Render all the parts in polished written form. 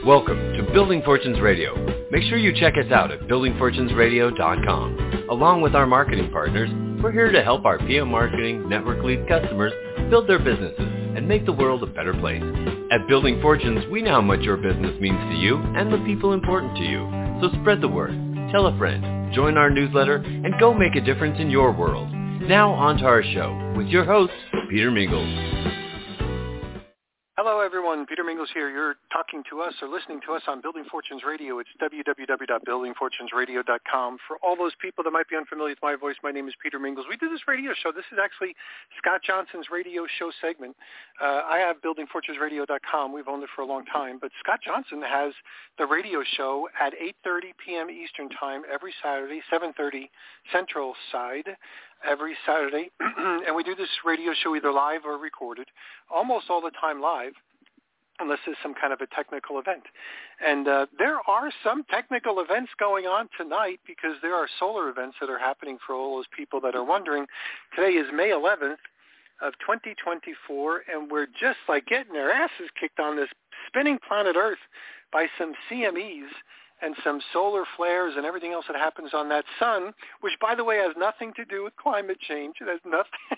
Welcome to Building Fortunes Radio. Make sure you check us out at buildingfortunesradio.com. Along with our marketing partners, we're here to help our PM Marketing Network Lead customers build their businesses and make the world a better place. At Building Fortunes, we know how much your business means to you and the people important to you. So spread the word, tell a friend, join our newsletter, and go make a difference in your world. Now on to our show with your host, Peter Mingles. Hello, everyone. Peter Mingles here. You're talking to us or listening to us on Building Fortunes Radio. It's www.buildingfortunesradio.com. For all those people that might be unfamiliar with my voice, my name is Peter Mingles. We do this radio show. This is actually Scott Johnson's radio show segment. I have buildingfortunesradio.com. We've owned it for a long time. But Scott Johnson has the radio show at 8:30 p.m. Eastern Time every Saturday, 7:30 Central Side every Saturday. And we do this radio show either live or recorded, almost all the time live, unless there's some kind of a technical event. And there are some technical events going on tonight because there are solar events that are happening for all those people that are wondering. Today is May 11th of 2024, and we're just like getting our asses kicked on this spinning planet Earth by some CMEs and some solar flares and everything else that happens on that sun, which, by the way, has nothing to do with climate change. It has nothing.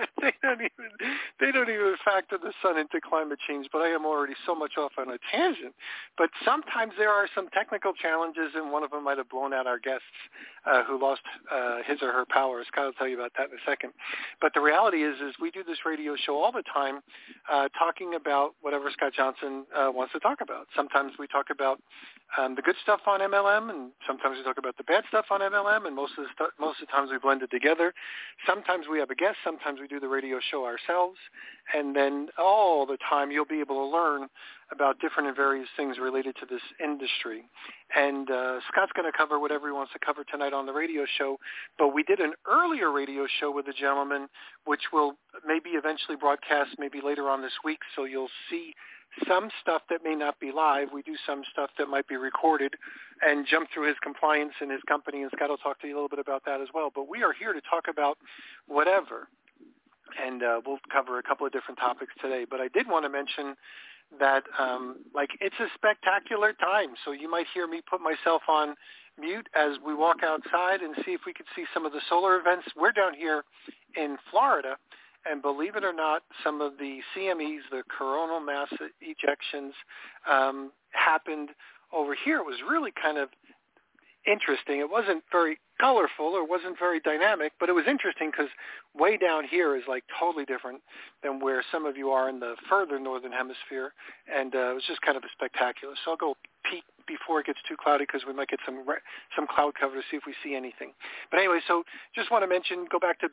They don't even factor the sun into climate change, but I am already so much off on a tangent. But sometimes there are some technical challenges, and one of them might have blown out our guests who lost his or her power. Scott will tell you about that in a second. But the reality is we do this radio show all the time talking about whatever Scott Johnson wants to talk about. Sometimes we talk about the good stuff on MLM, and sometimes we talk about the bad stuff on MLM, and most of the times we blend it together. Sometimes we have a guest, sometimes we do the radio show ourselves, and then all the time you'll be able to learn about different and various things related to this industry. And Scott's going to cover whatever he wants to cover tonight on the radio show, but we did an earlier radio show with a gentleman, which will maybe eventually broadcast maybe later on this week, so you'll see some stuff that may not be live. We do some stuff that might be recorded and jump through his compliance and his company, and Scott will talk to you a little bit about that as well. But we are here to talk about whatever, and we'll cover a couple of different topics today. But I did want to mention that, it's a spectacular time, so you might hear me put myself on mute as we walk outside and see if we could see some of the solar events. We're down here in Florida, and believe it or not, some of the CMEs, the coronal mass ejections, happened over here. It was really kind of interesting. It wasn't very colorful or wasn't very dynamic, but it was interesting because way down here is like totally different than where some of you are in the further northern hemisphere, and it was just kind of a spectacular. So I'll go peek before it gets too cloudy because we might get some cloud cover to see if we see anything. But anyway, so just want to mention, go back to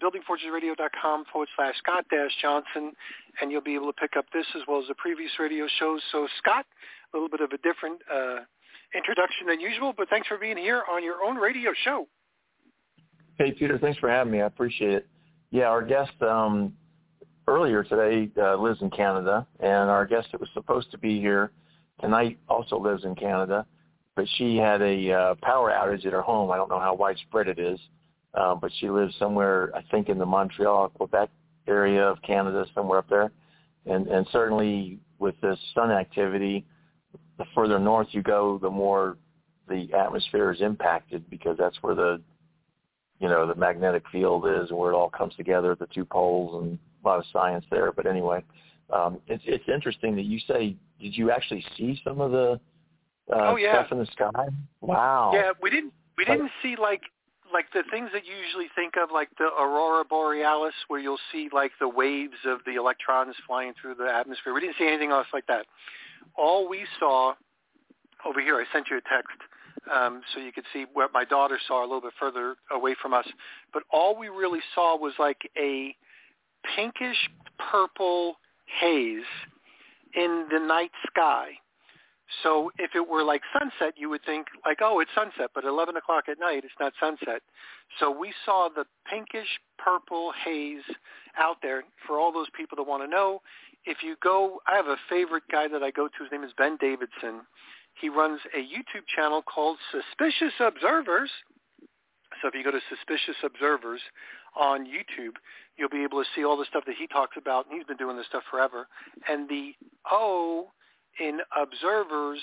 buildingfortunesradio.com/Scott-Johnson, and you'll be able to pick up this as well as the previous radio shows. So Scott, a little bit of a different introduction than usual, but thanks for being here on your own radio show. Hey, Peter, thanks for having me. I appreciate it. Yeah, our guest earlier today lives in Canada, and our guest that was supposed to be here tonight also lives in Canada, but she had a power outage at her home. I don't know how widespread it is, but she lives somewhere, I think, in the Montreal, Quebec area of Canada, somewhere up there. And certainly with this sun activity, the further north you go, the more the atmosphere is impacted because that's where the magnetic field is and where it all comes together, the two poles, and a lot of science there. But anyway, it's interesting that you say, did you actually see some of the stuff in the sky? Wow. Yeah, we didn't see like the things that you usually think of, like the aurora borealis, where you'll see like the waves of the electrons flying through the atmosphere. We didn't see anything else like that. All we saw over here, I sent you a text so you could see what my daughter saw a little bit further away from us, but all we really saw was like a pinkish purple haze in the night sky. So if it were like sunset, you would think like, oh, it's sunset, but 11 o'clock at night, it's not sunset. So we saw the pinkish purple haze out there. For all those people that want to know, if you go, I have a favorite guy that I go to. His name is Ben Davidson. He runs a YouTube channel called Suspicious Observers. So if you go to Suspicious Observers on YouTube, you'll be able to see all the stuff that he talks about, and he's been doing this stuff forever. And the O in observers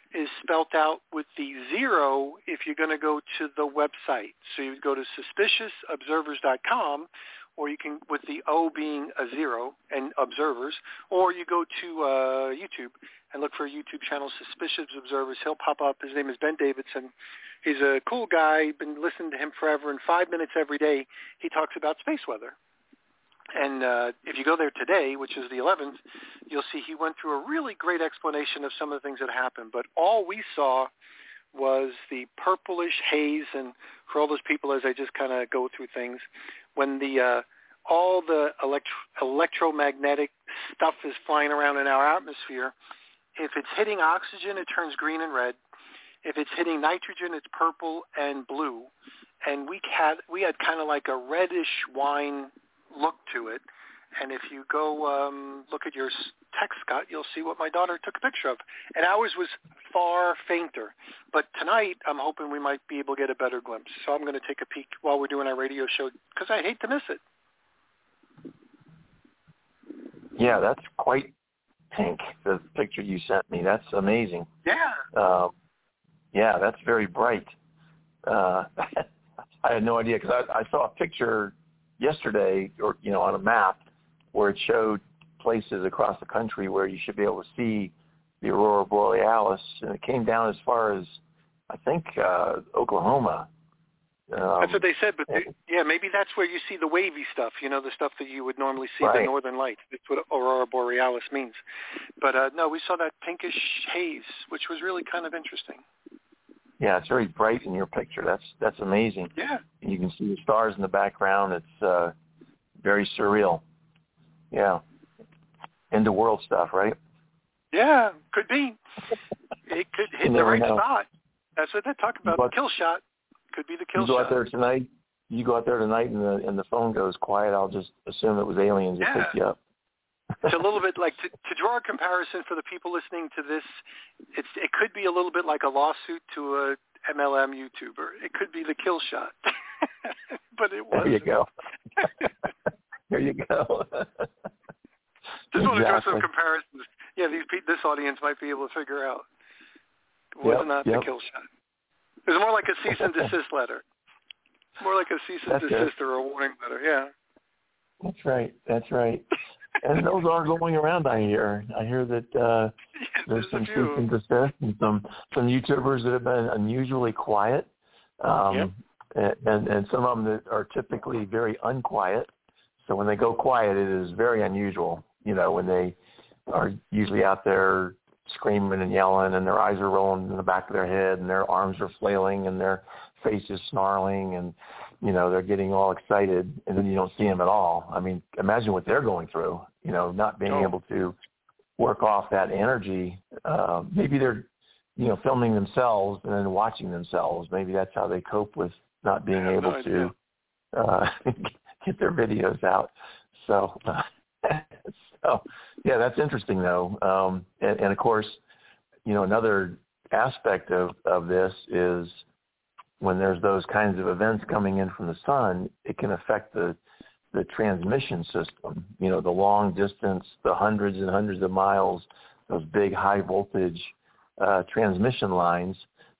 is spelt out with the 0 if you're going to go to the website. So you would go to suspiciousobservers.com, or you can, with the O being a 0 and observers, or you go to YouTube and look for a YouTube channel, Suspicious Observers. He'll pop up. His name is Ben Davidson. He's a cool guy. Been listening to him forever. In 5 minutes every day, he talks about space weather. And if you go there today, which is the 11th, you'll see he went through a really great explanation of some of the things that happened. But all we saw was the purplish haze, and for all those people, as I just kind of go through things, when the all the electromagnetic stuff is flying around in our atmosphere, if it's hitting oxygen, it turns green and red. If it's hitting nitrogen, it's purple and blue. And we had kind of like a reddish wine look to it. And if you go look at your text, Scott, you'll see what my daughter took a picture of. And ours was far fainter. But tonight, I'm hoping we might be able to get a better glimpse. So I'm going to take a peek while we're doing our radio show, because I hate to miss it. Yeah, that's quite pink, the picture you sent me. That's amazing. Yeah. Yeah, that's very bright. I had no idea, because I saw a picture yesterday, or on a map, where it showed places across the country where you should be able to see the aurora borealis, and it came down as far as, I think, Oklahoma. That's what they said, but maybe that's where you see the wavy stuff, the stuff that you would normally see, right. The northern lights. That's what aurora borealis means. But no, we saw that pinkish haze, which was really kind of interesting. Yeah, it's very bright in your picture. That's amazing. Yeah. You can see the stars in the background. It's very surreal. Yeah. End of world stuff, right? Yeah, could be. It could hit the right spot. That's what they talk about. The kill shot could be the kill shot. You go out there tonight. You go out there tonight, and the phone goes quiet. I'll just assume it was aliens that picked you up. It's a little bit like, to draw a comparison for the people listening to this, it could be a little bit like a lawsuit to a MLM YouTuber. It could be the kill shot, but it wasn't. There you go. There you go. Just want to draw some comparisons. Yeah, this audience might be able to figure out. It was not the kill shot. It was more like a cease and desist letter. More like a cease and desist or a warning letter, yeah. That's right. And those are going around, I hear. I hear that there's some cease and desist and some YouTubers that have been unusually quiet, and some of them that are typically very unquiet. So when they go quiet, it is very unusual, when they are usually out there screaming and yelling, and their eyes are rolling in the back of their head, and their arms are flailing, and their face is snarling, and they're getting all excited, and then you don't see them at all. I mean, imagine what they're going through, not being able to work off that energy. Maybe they're, filming themselves and then watching themselves. Maybe that's how they cope with not being able to get their videos out. So yeah, that's interesting though. And of course, another aspect of this is, when there's those kinds of events coming in from the sun, it can affect the transmission system, the long distance, the hundreds and hundreds of miles, those big high voltage transmission lines.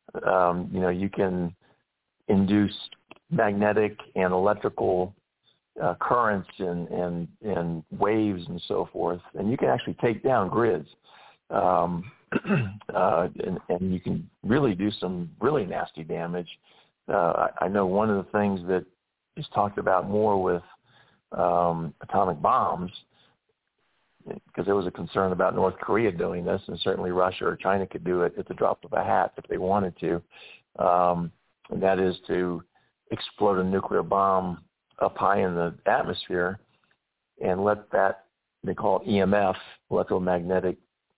You can induce magnetic and electrical currents and waves and so forth, and you can actually take down grids. And you can really do some really nasty damage. I know one of the things that is talked about more with atomic bombs, because there was a concern about North Korea doing this, and certainly Russia or China could do it at the drop of a hat if they wanted to, and that is to explode a nuclear bomb up high in the atmosphere and let that, they call it EMF, electromagnetic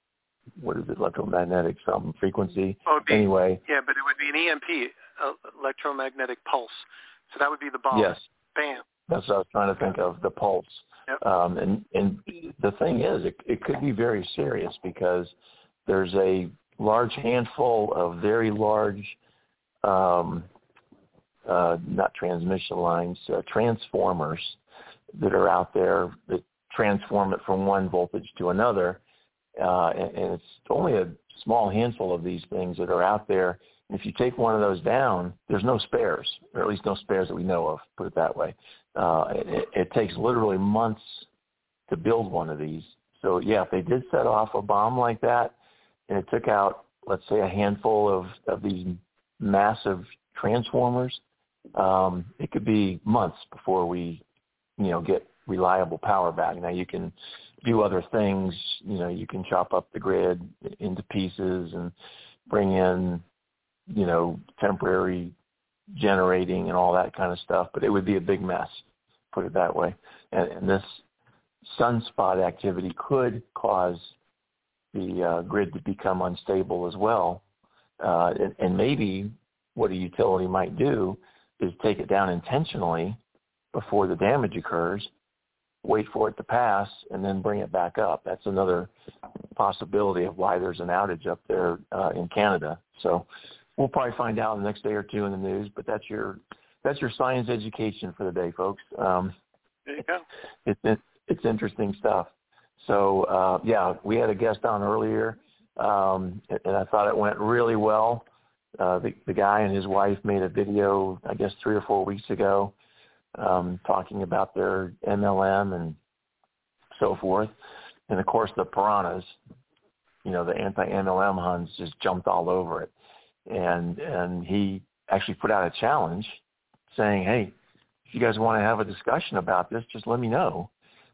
frequency. Anyway. Yeah, but it would be an EMP, electromagnetic pulse. So that would be the bomb. Yes. Bam. That's what I was trying to think of, the pulse. Yep. And the thing is, it could be very serious, because there's a large handful of very large, not transmission lines, transformers that are out there that transform it from one voltage to another. and it's only a small handful of these things that are out there. And if you take one of those down, there's no spares, or at least no spares that we know of, put it that way. It takes literally months to build one of these. So, yeah, if they did set off a bomb like that and it took out, let's say, a handful of these massive transformers, it could be months before we, get reliable power back. Now, you can do other things. You can chop up the grid into pieces and bring in, temporary generating and all that kind of stuff, but it would be a big mess, put it that way. And this sunspot activity could cause the grid to become unstable as well. And maybe what a utility might do is take it down intentionally before the damage occurs, wait for it to pass, and then bring it back up. That's another possibility of why there's an outage up there in Canada. So we'll probably find out in the next day or two in the news, but that's your science education for the day, folks. There you go. It's interesting stuff. So, we had a guest on earlier, and I thought it went really well. The guy and his wife made a video, I guess, 3 or 4 weeks ago, talking about their MLM and so forth. And, of course, the piranhas, the anti-MLM Huns just jumped all over it. And he actually put out a challenge saying, hey, if you guys want to have a discussion about this, just let me know.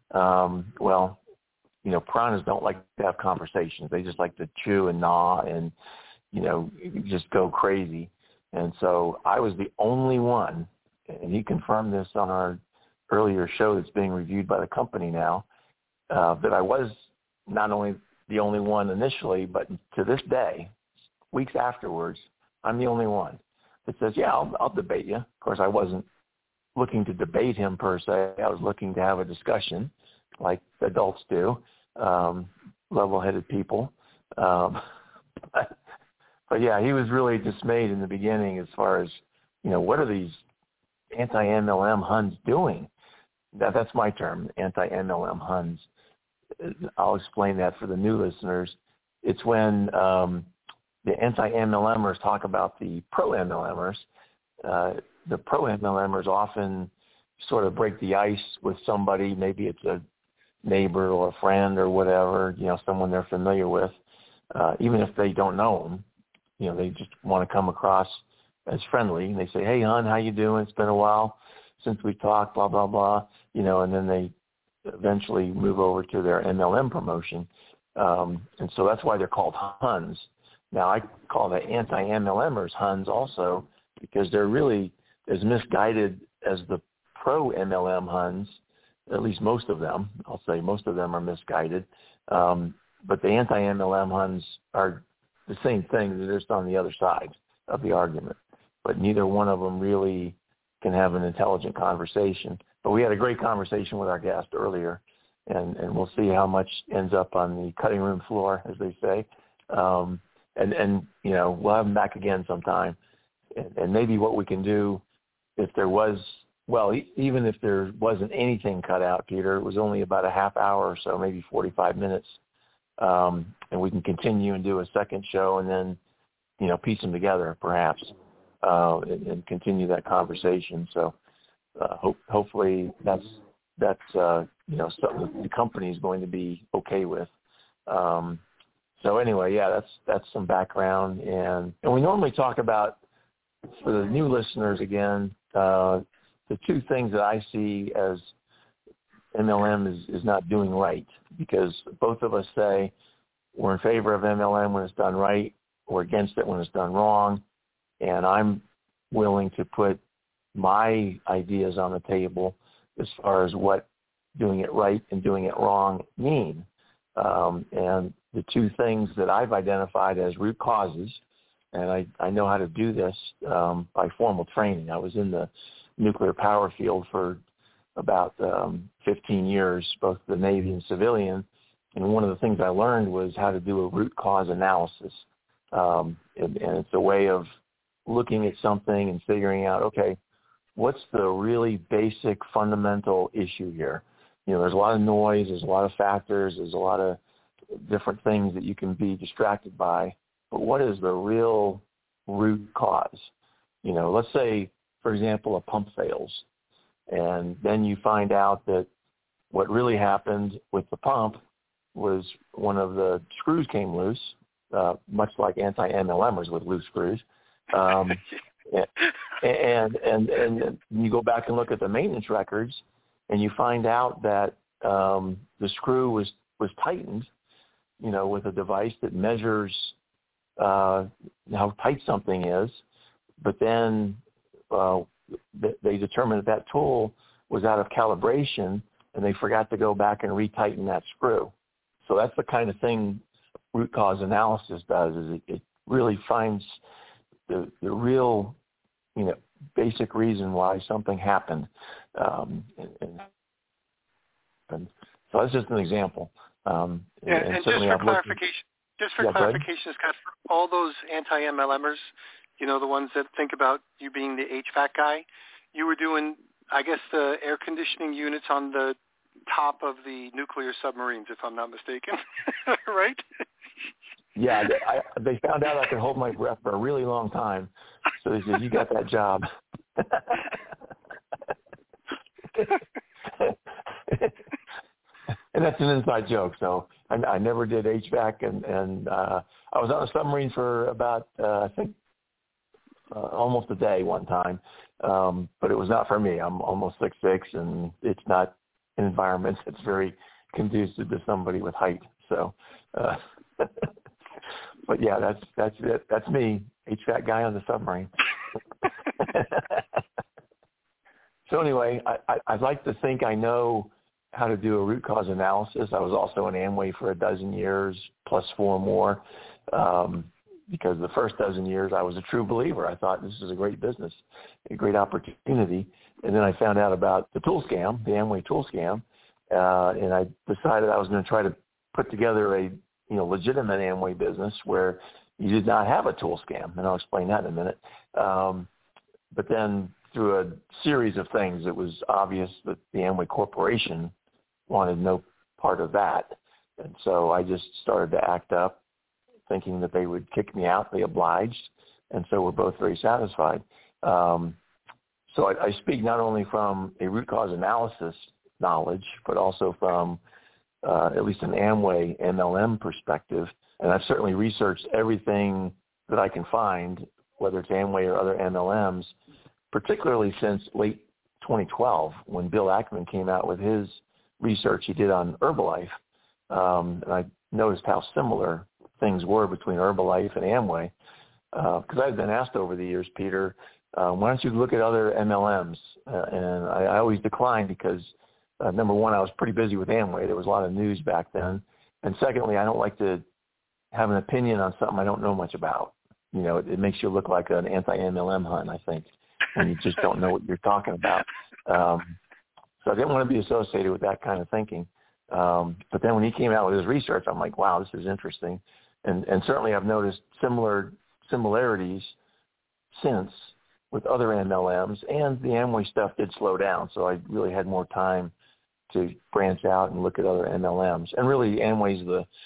Piranhas don't like to have conversations. They just like to chew and gnaw and, just go crazy. And so I was the only one, and he confirmed this on our earlier show that's being reviewed by the company now, that I was not only the only one initially, but to this day, weeks afterwards, I'm the only one that says, yeah, I'll debate you. Of course, I wasn't looking to debate him per se. I was looking to have a discussion like adults do, level-headed people. But yeah, he was really dismayed in the beginning as far as, what are these anti-MLM Huns doing? That's my term, anti-MLM Huns. I'll explain that for the new listeners. It's when the anti-MLMers talk about the pro-MLMers. The pro-MLMers often sort of break the ice with somebody. Maybe it's a neighbor or a friend or whatever, someone they're familiar with. Even if they don't know them, they just want to come across as friendly. And they say, hey, hon, how you doing? It's been a while since we talked, blah, blah, blah. And then they eventually move over to their MLM promotion. And so that's why they're called Huns. Now, I call the anti-MLMers Huns also because they're really as misguided as the pro-MLM Huns, at least most of them. I'll say most of them are misguided. But the anti-MLM Huns are the same thing. They're just on the other side of the argument. But neither one of them really can have an intelligent conversation. But we had a great conversation with our guest earlier, and we'll see how much ends up on the cutting room floor, as they say. And we'll have him back again sometime. And maybe what we can do if there was, even if there wasn't anything cut out, Peter, it was only about a half hour or so, maybe 45 minutes. And we can continue and do a second show and then, piece them together perhaps and continue that conversation. So hopefully that's something the company is going to be okay with. So anyway, that's some background. And we normally talk about, for the new listeners again, the two things that I see as MLM is not doing right, because both of us say we're in favor of MLM when it's done right, or against it when it's done wrong, and I'm willing to put my ideas on the table as far as what doing it right and doing it wrong mean. And the two things that I've identified as root causes, and I know how to do this by formal training. I was in the nuclear power field for about 15 years, both the Navy and civilian. And one of the things I learned was how to do a root cause analysis. And it's a way of looking at something and figuring out, okay, what's the really basic fundamental issue here? There's a lot of noise, there's a lot of factors, there's a lot of different things that you can be distracted by, but what is the real root cause? Let's say, for example, a pump fails, and then you find out that what really happened with the pump was one of the screws came loose, much like anti-MLMers with loose screws. And you go back and look at the maintenance records, and you find out that the screw was tightened, with a device that measures how tight something is. But then they determined that tool was out of calibration, and they forgot to go back and retighten that screw. So that's the kind of thing root cause analysis does, is it really finds the real, basic reason why something happened. And so that's just an example. And just for clarification, Scott, for all those anti-MLMers, the ones that think about you being the HVAC guy, you were doing, I guess, the air conditioning units on the top of the nuclear submarines, if I'm not mistaken, right? Yeah, they found out I could hold my breath for a really long time, so they said, "You got that job." And that's an inside joke. So I never did HVAC, and I was on a submarine for about I think almost a day one time, but it was not for me. I'm almost 6'6", and it's not an environment that's very conducive to somebody with height. So. But yeah, that's it. That's me, HVAC guy on the submarine. So anyway, I'd like to think I know how to do a root cause analysis. I was also in Amway for 12 years, plus 4 more, because the first 12 years I was a true believer. I thought this is a great business, a great opportunity. And then I found out about the tool scam, the Amway tool scam, and I decided I was going to try to put together a legitimate Amway business where you did not have a tool scam, and I'll explain that in a minute. But then through a series of things, it was obvious that the Amway Corporation wanted no part of that. And so I just started to act up, thinking that they would kick me out. They obliged, and so we're both very satisfied. So I speak not only from a root cause analysis knowledge, but also from at least an Amway MLM perspective. And I've certainly researched everything that I can find, whether it's Amway or other MLMs, particularly since late 2012 when Bill Ackman came out with his research he did on Herbalife. And I noticed how similar things were between Herbalife and Amway. Because I've been asked over the years, Peter, why don't you look at other MLMs? And I always declined because number one, I was pretty busy with Amway. There was a lot of news back then. And secondly, I don't like to have an opinion on something I don't know much about. It makes you look like an anti-MLM hunt, I think, when you just don't know what you're talking about. So I didn't want to be associated with that kind of thinking. But then when he came out with his research, I'm like, wow, this is interesting. And certainly I've noticed similarities since with other MLMs, and the Amway stuff did slow down. So I really had more time to branch out and look at other MLMs. And really Amway's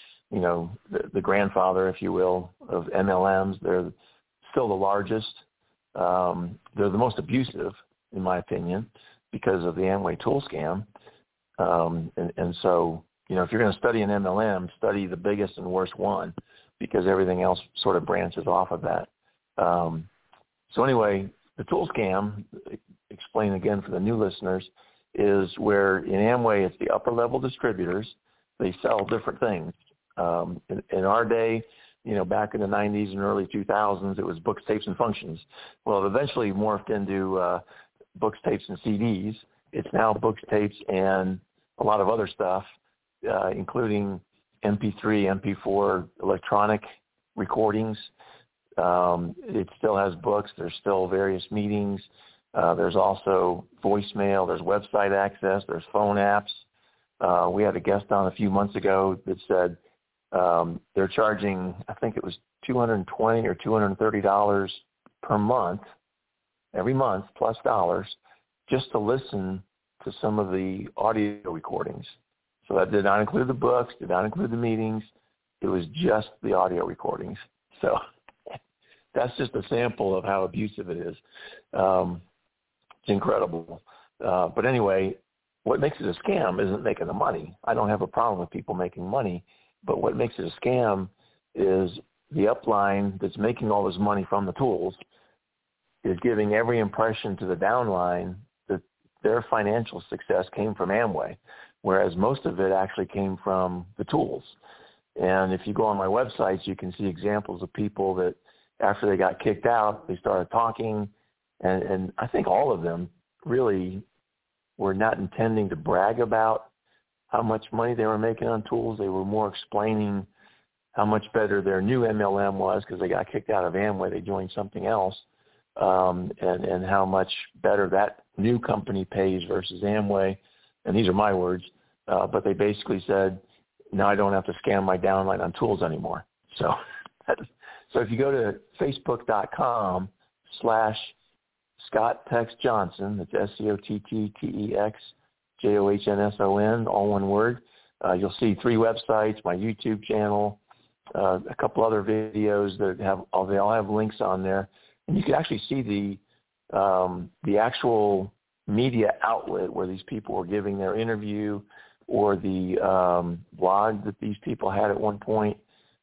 the grandfather, if you will, of MLMs. They're still the largest. They're the most abusive, in my opinion, because of the Amway tool scam. And so, if you're going to study an MLM, study the biggest and worst one, because everything else sort of branches off of that. So anyway, the tool scam, explain again for the new listeners, is where in Amway it's the upper level distributors. They sell different things. In our day, back in the 90s and early 2000s, it was books, tapes, and functions. Well, it eventually morphed into books, tapes, and CDs. It's now books, tapes, and a lot of other stuff, including MP3, MP4, electronic recordings. It still has books. There's still various meetings. There's also voicemail. There's website access. There's phone apps. We had a guest on a few months ago that said they're charging, I think it was $220 or $230 per month, every month, plus dollars, just to listen to some of the audio recordings. So that did not include the books, did not include the meetings. It was just the audio recordings. So that's just a sample of how abusive it is. It's incredible. But anyway, what makes it a scam isn't making the money. I don't have a problem with people making money, but what makes it a scam is the upline that's making all this money from the tools is giving every impression to the downline that their financial success came from Amway, whereas most of it actually came from the tools. And if you go on my websites, you can see examples of people that after they got kicked out, they started talking, and I think all of them really were not intending to brag about how much money they were making on tools. They were more explaining how much better their new MLM was because they got kicked out of Amway. They joined something else, and how much better that new company pays versus Amway. And these are my words, but they basically said, now I don't have to scam my downline on tools anymore. So if you go to facebook.com/Scott Tex Johnson, that's SCOTTTEXJOHNSON, all one word, you'll see 3 websites, my YouTube channel, a couple other videos that they all have links on there. And you can actually see the actual media outlet where these people were giving their interview, or the blog that these people had at one point,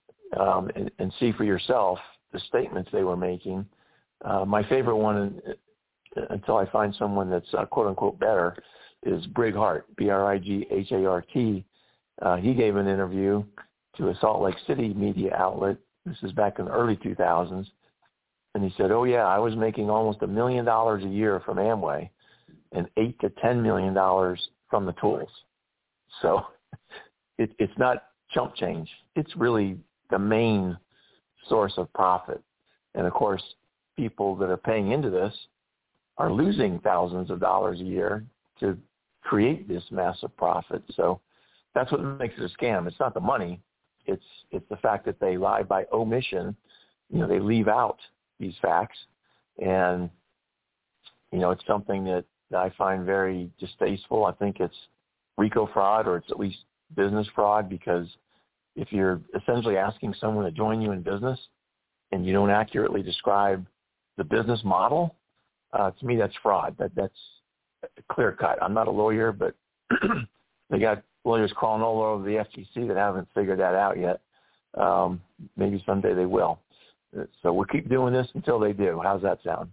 and see for yourself the statements they were making. My favorite one, until I find someone that's quote-unquote better, is Brig Hart, Brighart. He gave an interview to a Salt Lake City media outlet. This is back in the early 2000s. And he said, oh, yeah, I was making almost $1 million a year from Amway and $8 to $10 million from the tools. So it's not chump change. It's really the main source of profit. And, of course, people that are paying into this are losing thousands of dollars a year to create this massive profit. So that's what makes it a scam. It's not the money. It's the fact that they lie by omission. They leave out these facts. And, it's something that I find very distasteful. I think it's RICO fraud, or it's at least business fraud, because if you're essentially asking someone to join you in business and you don't accurately describe the business model, to me that's fraud. That's clear cut. I'm not a lawyer, but they got lawyers crawling all over the FTC that haven't figured that out yet. Maybe someday they will. So we'll keep doing this until they do. How's that sound?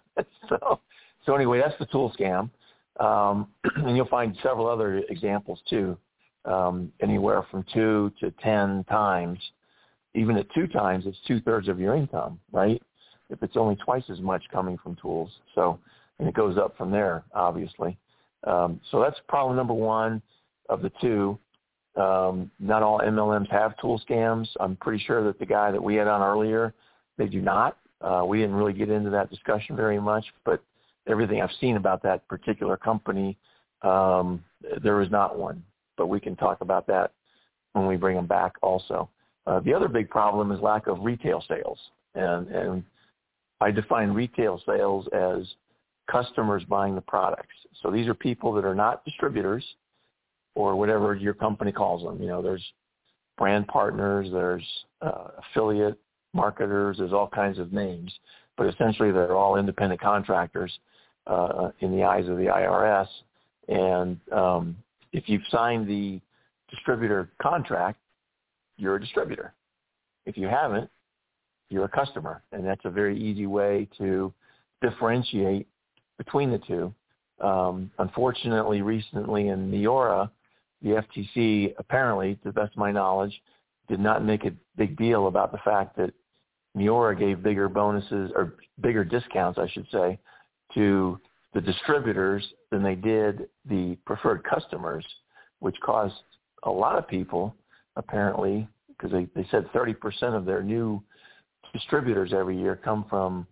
So anyway, that's the tool scam. And you'll find several other examples too, anywhere from 2 to 10 times. Even at 2 times, it's 2/3 of your income, right? If it's only twice as much coming from tools. So, and it goes up from there, obviously. So that's problem number 1 of the 2. Not all MLMs have tool scams. I'm pretty sure that the guy that we had on earlier, they do not. We didn't really get into that discussion very much, but everything I've seen about that particular company, there is not one. But we can talk about that when we bring them back also. The other big problem is lack of retail sales. And I define retail sales as customers buying the products. So these are people that are not distributors or whatever your company calls them. There's brand partners, there's affiliate marketers, there's all kinds of names. But essentially they're all independent contractors in the eyes of the IRS. And if you've signed the distributor contract, you're a distributor. If you haven't, you're a customer. And that's a very easy way to differentiate between the two. Unfortunately, recently in Neora, the FTC apparently, to the best of my knowledge, did not make a big deal about the fact that Neora gave bigger bonuses, or bigger discounts, I should say, to the distributors than they did the preferred customers, which caused a lot of people, apparently, because they said 30% of their new distributors every year come from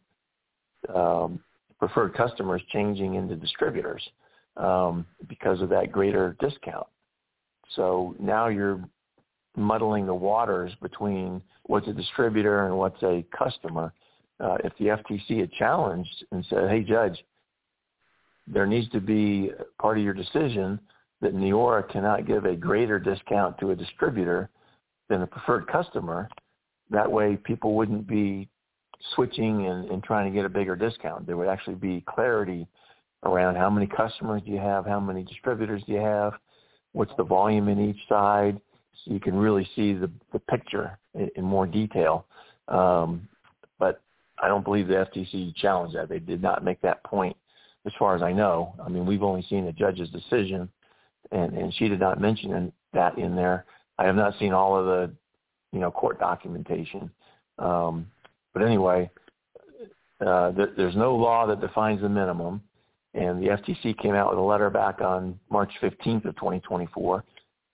preferred customers changing into distributors because of that greater discount. So now you're muddling the waters between what's a distributor and what's a customer. If the FTC had challenged and said, hey, Judge, there needs to be part of your decision that Neora cannot give a greater discount to a distributor than a preferred customer. That way people wouldn't be switching and trying to get a bigger discount. There would actually be clarity around how many customers do you have, how many distributors do you have, what's the volume in each side, so you can really see the picture in more detail. But I don't believe the FTC challenged that. They did not make that point as far as I know. I mean, we've only seen the judge's decision, and she did not mention that in there. I have not seen all of the, court documentation. But anyway, there's no law that defines the minimum, and the FTC came out with a letter back on March 15th of 2024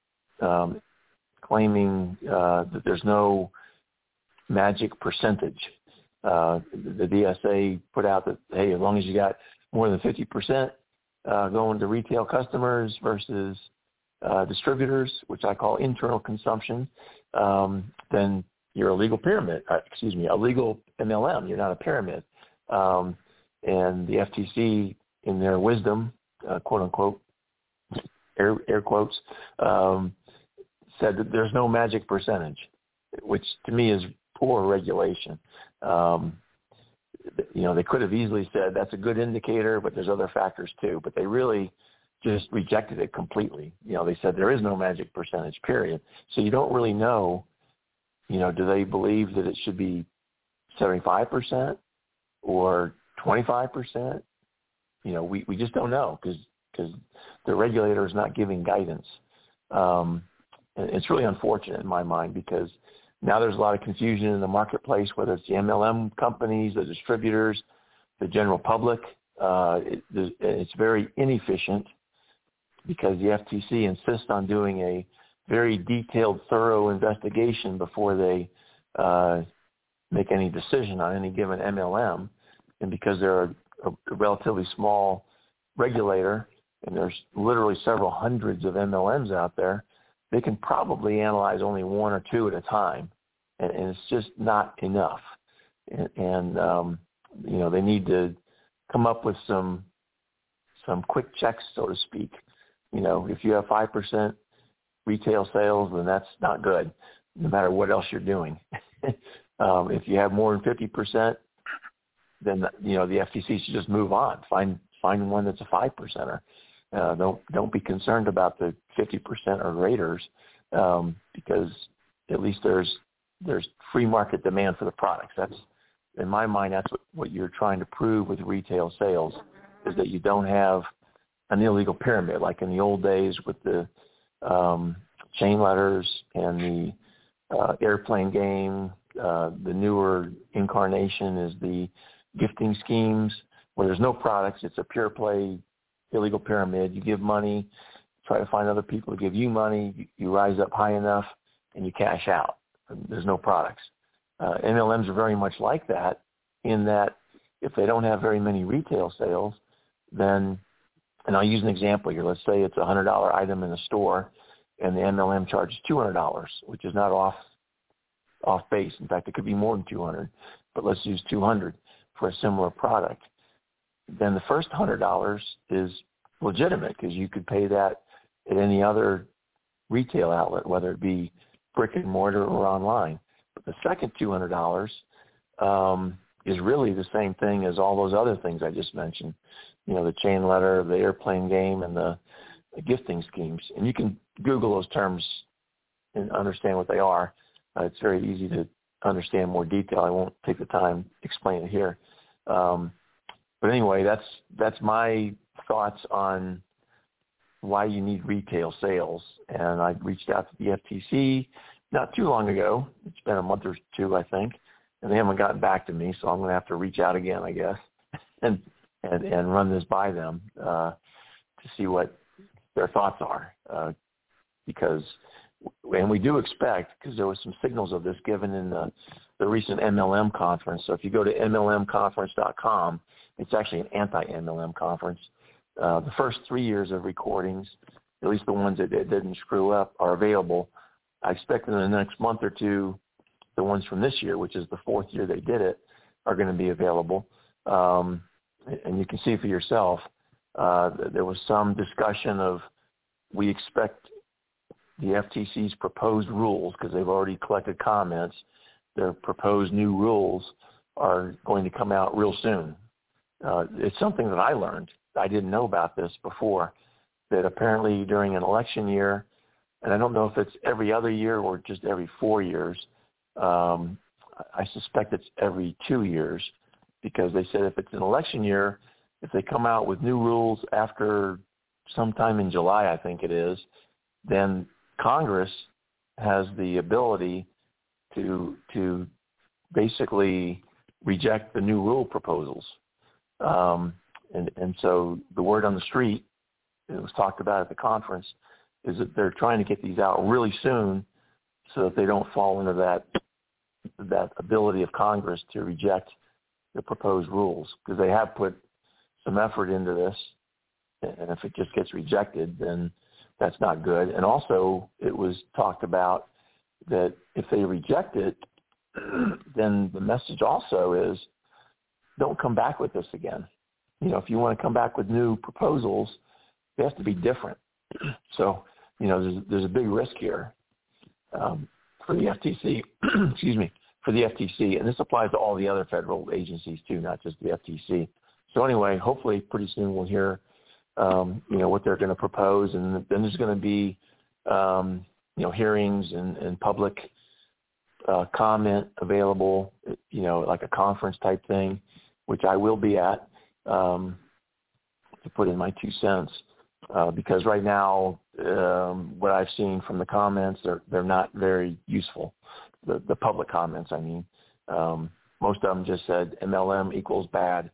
claiming that there's no magic percentage. The DSA put out that, hey, as long as you got more than 50% going to retail customers versus distributors, which I call internal consumption, then you're a legal pyramid. A legal MLM. You're not a pyramid. And the FTC, in their wisdom, quote unquote, air quotes, said that there's no magic percentage, which to me is poor regulation. They could have easily said that's a good indicator, but there's other factors too. But they really just rejected it completely. They said there is no magic percentage, period. So you don't really know, do they believe that it should be 75% or 25%? We just don't know because the regulator is not giving guidance. And it's really unfortunate in my mind because now there's a lot of confusion in the marketplace, whether it's the MLM companies, the distributors, the general public. It's very inefficient because the FTC insists on doing a very detailed, thorough investigation before they make any decision on any given MLM. And because they're a relatively small regulator and there's literally several hundreds of MLMs out there, they can probably analyze only one or two at a time. And it's just not enough. And they need to come up with some quick checks, so to speak. If you have 5% retail sales, then that's not good, no matter what else you're doing. If you have more than 50%, then the FTC should just move on. Find one that's a 5%er. Don't be concerned about the 50% or greaters, because at least there's free market demand for the products. That's, in my mind, that's what you're trying to prove with retail sales, is that you don't have an illegal pyramid like in the old days with the chain letters and the airplane game. The newer incarnation is the gifting schemes where there's no products. It's a pure play illegal pyramid. You give money, try to find other people to give you money. You rise up high enough and you cash out. There's no products. MLMs are very much like that, in that if they don't have very many retail sales, then, and I'll use an example here. Let's say it's a $100 item in a store and the MLM charges $200, which is not off base. In fact, it could be more than $200, but let's use $200 for a similar product. Then the first $100 is legitimate because you could pay that at any other retail outlet, whether it be brick and mortar or online. But the second $200 is really the same thing as all those other things I just mentioned. The chain letter, the airplane game, and the gifting schemes. And you can Google those terms and understand what they are. It's very easy to understand more detail. I won't take the time to explain it here. But anyway, that's my thoughts on why you need retail sales. And I reached out to the FTC not too long ago. It's been a month or two, I think, and they haven't gotten back to me. So I'm going to have to reach out again, I guess, and run this by them to see what their thoughts are. And we do expect, because there was some signals of this given in the recent MLM conference. So if you go to MLMconference.com, it's actually an anti-MLM conference. The first 3 years of recordings, at least the ones that didn't screw up, are available. I expect in the next month or two, the ones from this year, which is the fourth year they did it, are going to be available. And you can see for yourself, there was some discussion of we expect the FTC's proposed rules, because they've already collected comments, their proposed new rules are going to come out real soon. It's something that I learned. I didn't know about this before, that apparently during an election year, and I don't know if it's every other year or just every 4 years, I suspect it's every 2 years, because they said if it's an election year, if they come out with new rules after sometime in July, I think it is, then Congress has the ability to basically reject the new rule proposals. And so the word on the street, it was talked about at the conference, is that they're trying to get these out really soon so that they don't fall into that ability of Congress to reject the proposed rules, because they have put some effort into this, and if it just gets rejected, then that's not good. And also, it was talked about that if they reject it, then the message also is, don't come back with this again. If you want to come back with new proposals, they have to be different. So, there's a big risk here for the FTC, for the FTC, and this applies to all the other federal agencies too, not just the FTC. So anyway, hopefully pretty soon we'll hear, what they're going to propose, and then there's going to be, hearings and public comment available, like a conference type thing, which I will be at, to put in my 2 cents, because right now, what I've seen from the comments, they're not very useful. The public comments, I mean, most of them just said MLM equals bad,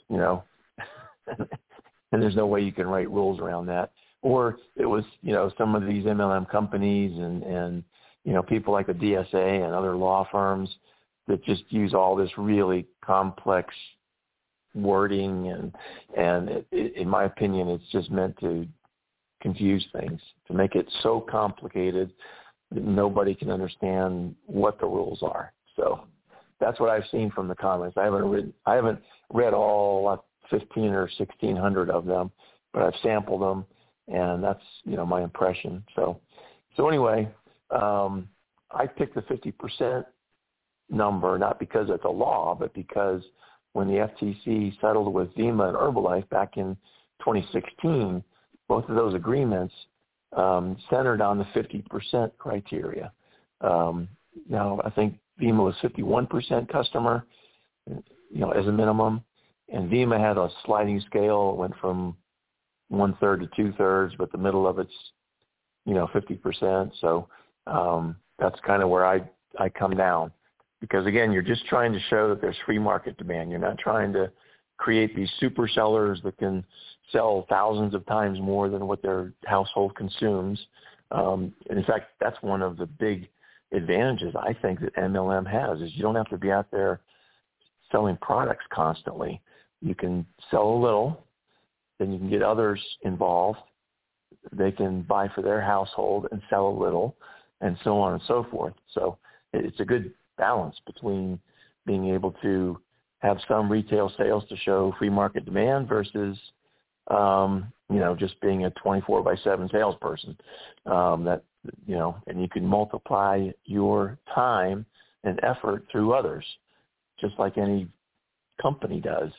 and there's no way you can write rules around that. Or it was, some of these MLM companies and people like the DSA and other law firms that just use all this really complex wording, and in my opinion, it's just meant to confuse things, to make it so complicated that nobody can understand what the rules are. So that's what I've seen from the comments. I haven't read all 15 or 1,600 of them, but I've sampled them, and that's my impression. So anyway, I picked the 50% number not because it's a law, but because when the FTC settled with Vemma and Herbalife back in 2016, both of those agreements centered on the 50% criteria. Now, I think Vemma was 51% customer, as a minimum, and Vemma had a sliding scale. It went from 1/3 to 2/3, but the middle of it's, 50%. So that's kind of where I come down. Because, again, you're just trying to show that there's free market demand. You're not trying to create these super sellers that can sell thousands of times more than what their household consumes. And in fact, that's one of the big advantages I think that MLM has, is you don't have to be out there selling products constantly. You can sell a little, then you can get others involved. They can buy for their household and sell a little, and so on and so forth. So it's a good balance between being able to have some retail sales to show free market demand versus, just being a 24/7 salesperson. And you can multiply your time and effort through others, just like any company does.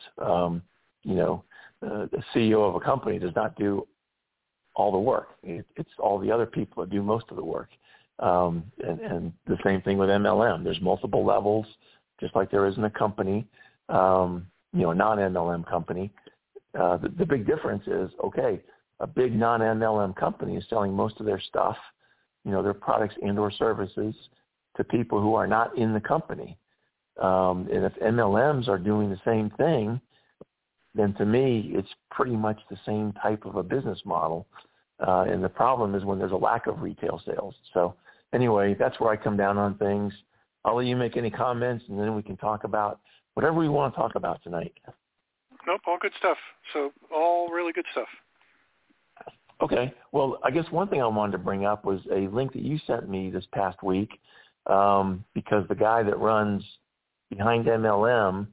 The CEO of a company does not do all the work. It's all the other people that do most of the work. And the same thing with MLM. There's multiple levels, just like there is in a company, a non-MLM company. The big difference is, a big non-MLM company is selling most of their stuff, their products and or services, to people who are not in the company. And if MLMs are doing the same thing, then to me, it's pretty much the same type of a business model. And the problem is when there's a lack of retail sales. So anyway, that's where I come down on things. I'll let you make any comments, and then we can talk about whatever we want to talk about tonight. Nope, all good stuff. So all really good stuff. Okay. Well, I guess one thing I wanted to bring up was a link that you sent me this past week, because the guy that runs Behind MLM,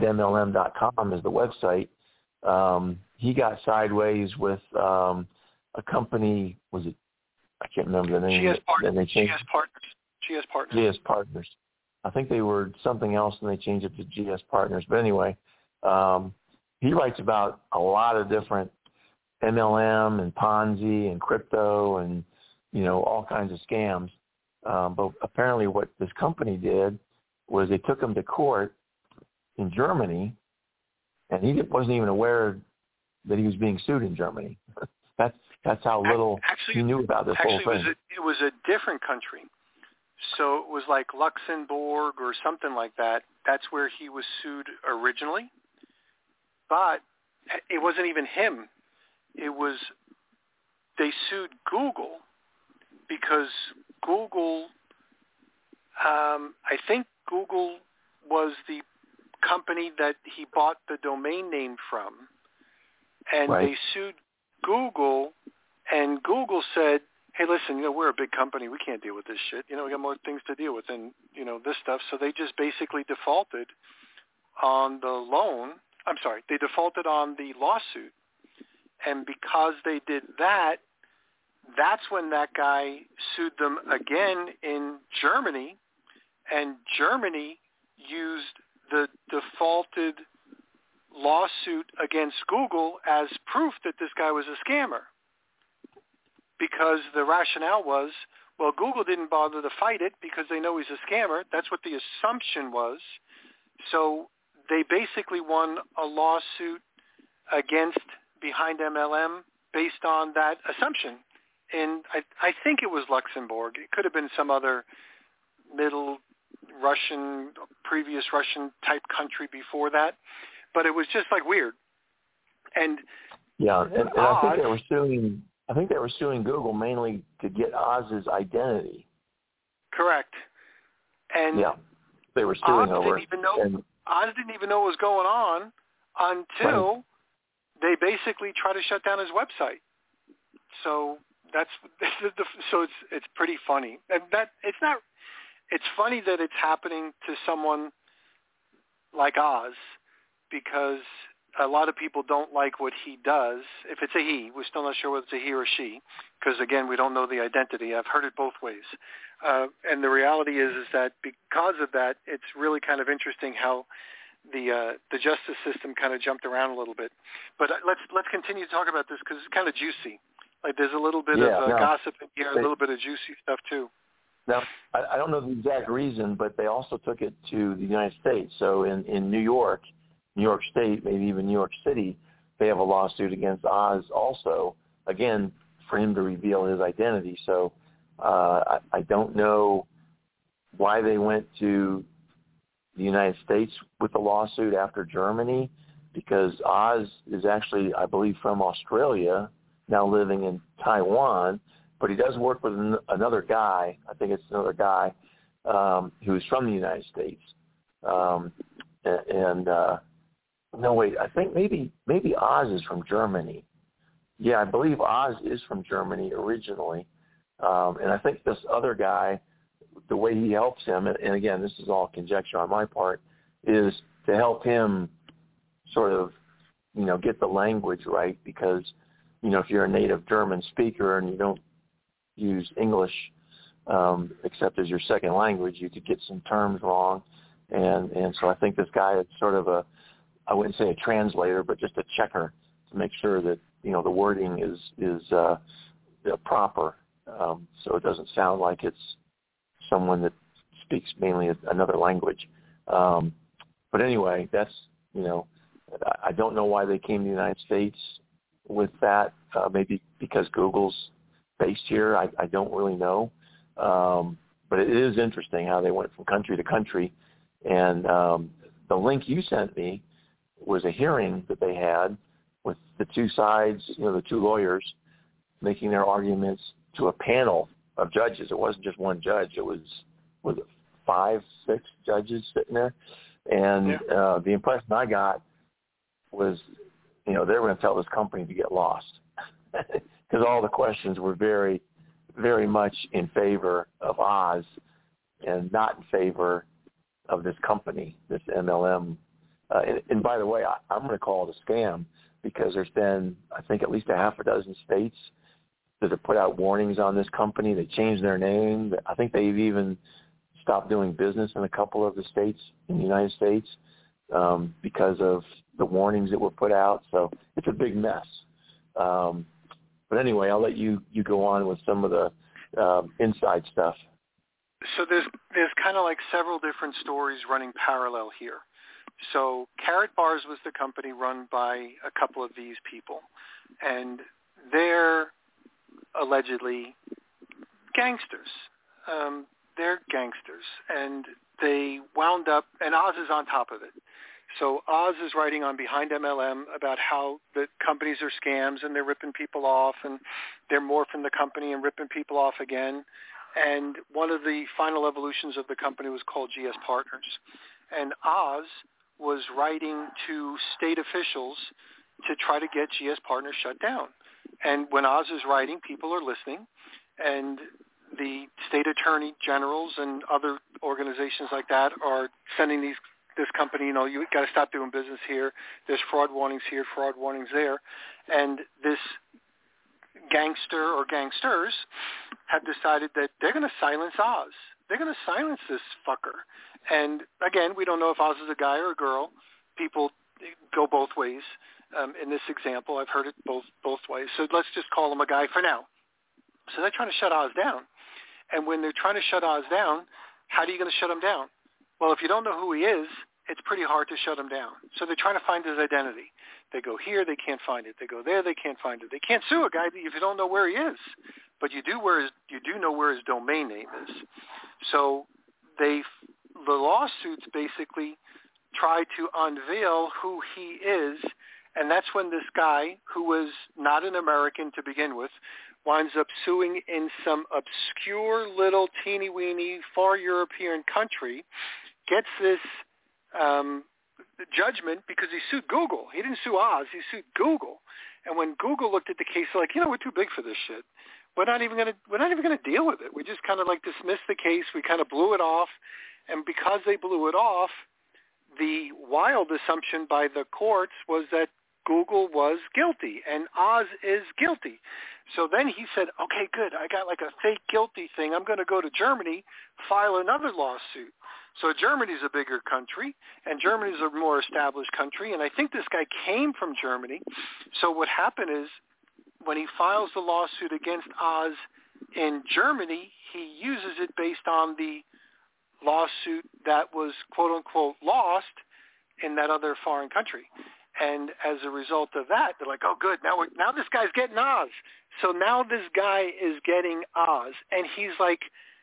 BehindMLM.com is the website. He got sideways with a company, was it, I can't remember the name. GS Partners. GS Partners. I think they were something else, and they changed it to GS Partners. But anyway, he writes about a lot of different MLM and Ponzi and crypto and, all kinds of scams. But apparently what this company did was they took him to court in Germany, and he wasn't even aware that he was being sued in Germany. That's how little he knew about this whole thing. It was a different country. So it was like Luxembourg or something like that. That's where he was sued originally. But it wasn't even him. They sued Google because Google, I think Google was the company that he bought the domain name from. And right. They sued Google, and Google said, hey, listen, we're a big company. We can't deal with this shit. We got more things to deal with than, this stuff. So they just basically defaulted on the loan. I'm sorry, they defaulted on the lawsuit. And because they did that, that's when that guy sued them again in Germany. And Germany used the defaulted lawsuit against Google as proof that this guy was a scammer. Because the rationale was, well, Google didn't bother to fight it because they know he's a scammer. That's what the assumption was. So they basically won a lawsuit against Behind MLM based on that assumption. And I think it was Luxembourg. It could have been some other middle Russian, previous Russian type country before that. But it was just like weird. And yeah, and I think they were suing Google mainly to get Oz's identity. Correct. And yeah, they were suing over. Oz didn't even know what was going on until right. they basically tried to shut down his website. So it's pretty funny. And it's funny that it's happening to someone like Oz, because a lot of people don't like what he does. If it's a he, we're still not sure whether it's a he or she, because, again, we don't know the identity. I've heard it both ways. And the reality is that because of that, it's really kind of interesting how the justice system kind of jumped around a little bit. But let's continue to talk about this because it's kind of juicy. Like there's a little bit of gossip in here, a little bit of juicy stuff too. Now, I don't know the exact reason, but they also took it to the United States. So in New York State, maybe even New York City, they have a lawsuit against Oz also, again, for him to reveal his identity. So I don't know why they went to the United States with the lawsuit after Germany, because Oz is actually, I believe, from Australia, now living in Taiwan, but he does work with another guy. I think it's another guy who's from the United States. No, wait, I think maybe Oz is from Germany. Yeah, I believe Oz is from Germany originally. And I think this other guy, the way he helps him, and again, this is all conjecture on my part, is to help him sort of, get the language right, because, if you're a native German speaker and you don't use English except as your second language, you could get some terms wrong. And so I think this guy is sort of I wouldn't say a translator, but just a checker to make sure that, the wording is proper. So it doesn't sound like it's someone that speaks mainly another language. But anyway, that's, I don't know why they came to the United States with that. Maybe because Google's based here. I don't really know. But it is interesting how they went from country to country. And the link you sent me was a hearing that they had with the two sides, the two lawyers making their arguments to a panel of judges. It wasn't just one judge. It was 5, 6 judges sitting there. And the impression I got was, they were going to tell this company to get lost because all the questions were very, very much in favor of Oz and not in favor of this company, this MLM. And by the way, I'm going to call it a scam because there's been, I think, at least a half a dozen states have put out warnings on this company. They changed their name. I think they've even stopped doing business in a couple of the states in the United States because of the warnings that were put out. So it's a big mess. But anyway, I'll let you go on with some of the inside stuff. So there's kind of like several different stories running parallel here. So Carrot Bars was the company run by a couple of these people, and they're allegedly gangsters. They're gangsters, and they wound up, and Oz is on top of it. So Oz is writing on Behind MLM about how the companies are scams and they're ripping people off, and they're morphing the company and ripping people off again. And one of the final evolutions of the company was called GS Partners. And Oz was writing to state officials to try to get GS Partners shut down. And when Oz is writing, people are listening, and the state attorney generals and other organizations like that are sending this company, you got to stop doing business here. There's fraud warnings here, fraud warnings there. And this gangster or gangsters have decided that they're going to silence Oz. They're going to silence this fucker. And again, we don't know if Oz is a guy or a girl. People go both ways. In this example, I've heard it both ways. So let's just call him a guy for now. So they're trying to shut Oz down. And when they're trying to shut Oz down, how are you going to shut him down? Well, if you don't know who he is, it's pretty hard to shut him down. So they're trying to find his identity. They go here, they can't find it. They go there, they can't find it. They can't sue a guy if you don't know where he is. But you do know where his domain name is. So the lawsuits basically try to unveil who he is, and that's when this guy, who was not an American to begin with, winds up suing in some obscure little teeny-weeny far European country, gets this judgment because he sued Google. He didn't sue Oz, he sued Google. And when Google looked at the case, they're like, we're too big for this shit. We're not even gonna deal with it. We just kind of like dismissed the case. We kind of blew it off, and because they blew it off, the wild assumption by the courts was that Google was guilty and Oz is guilty. So then he said, okay, good. I got like a fake guilty thing. I'm going to go to Germany, file another lawsuit. So Germany's a bigger country, and Germany's a more established country, and I think this guy came from Germany. So what happened is when he files the lawsuit against Oz in Germany, he uses it based on the lawsuit that was, quote-unquote, lost in that other foreign country. And as a result of that, they're like, oh, good, now this guy's getting Oz. So now this guy is getting Oz, and he's like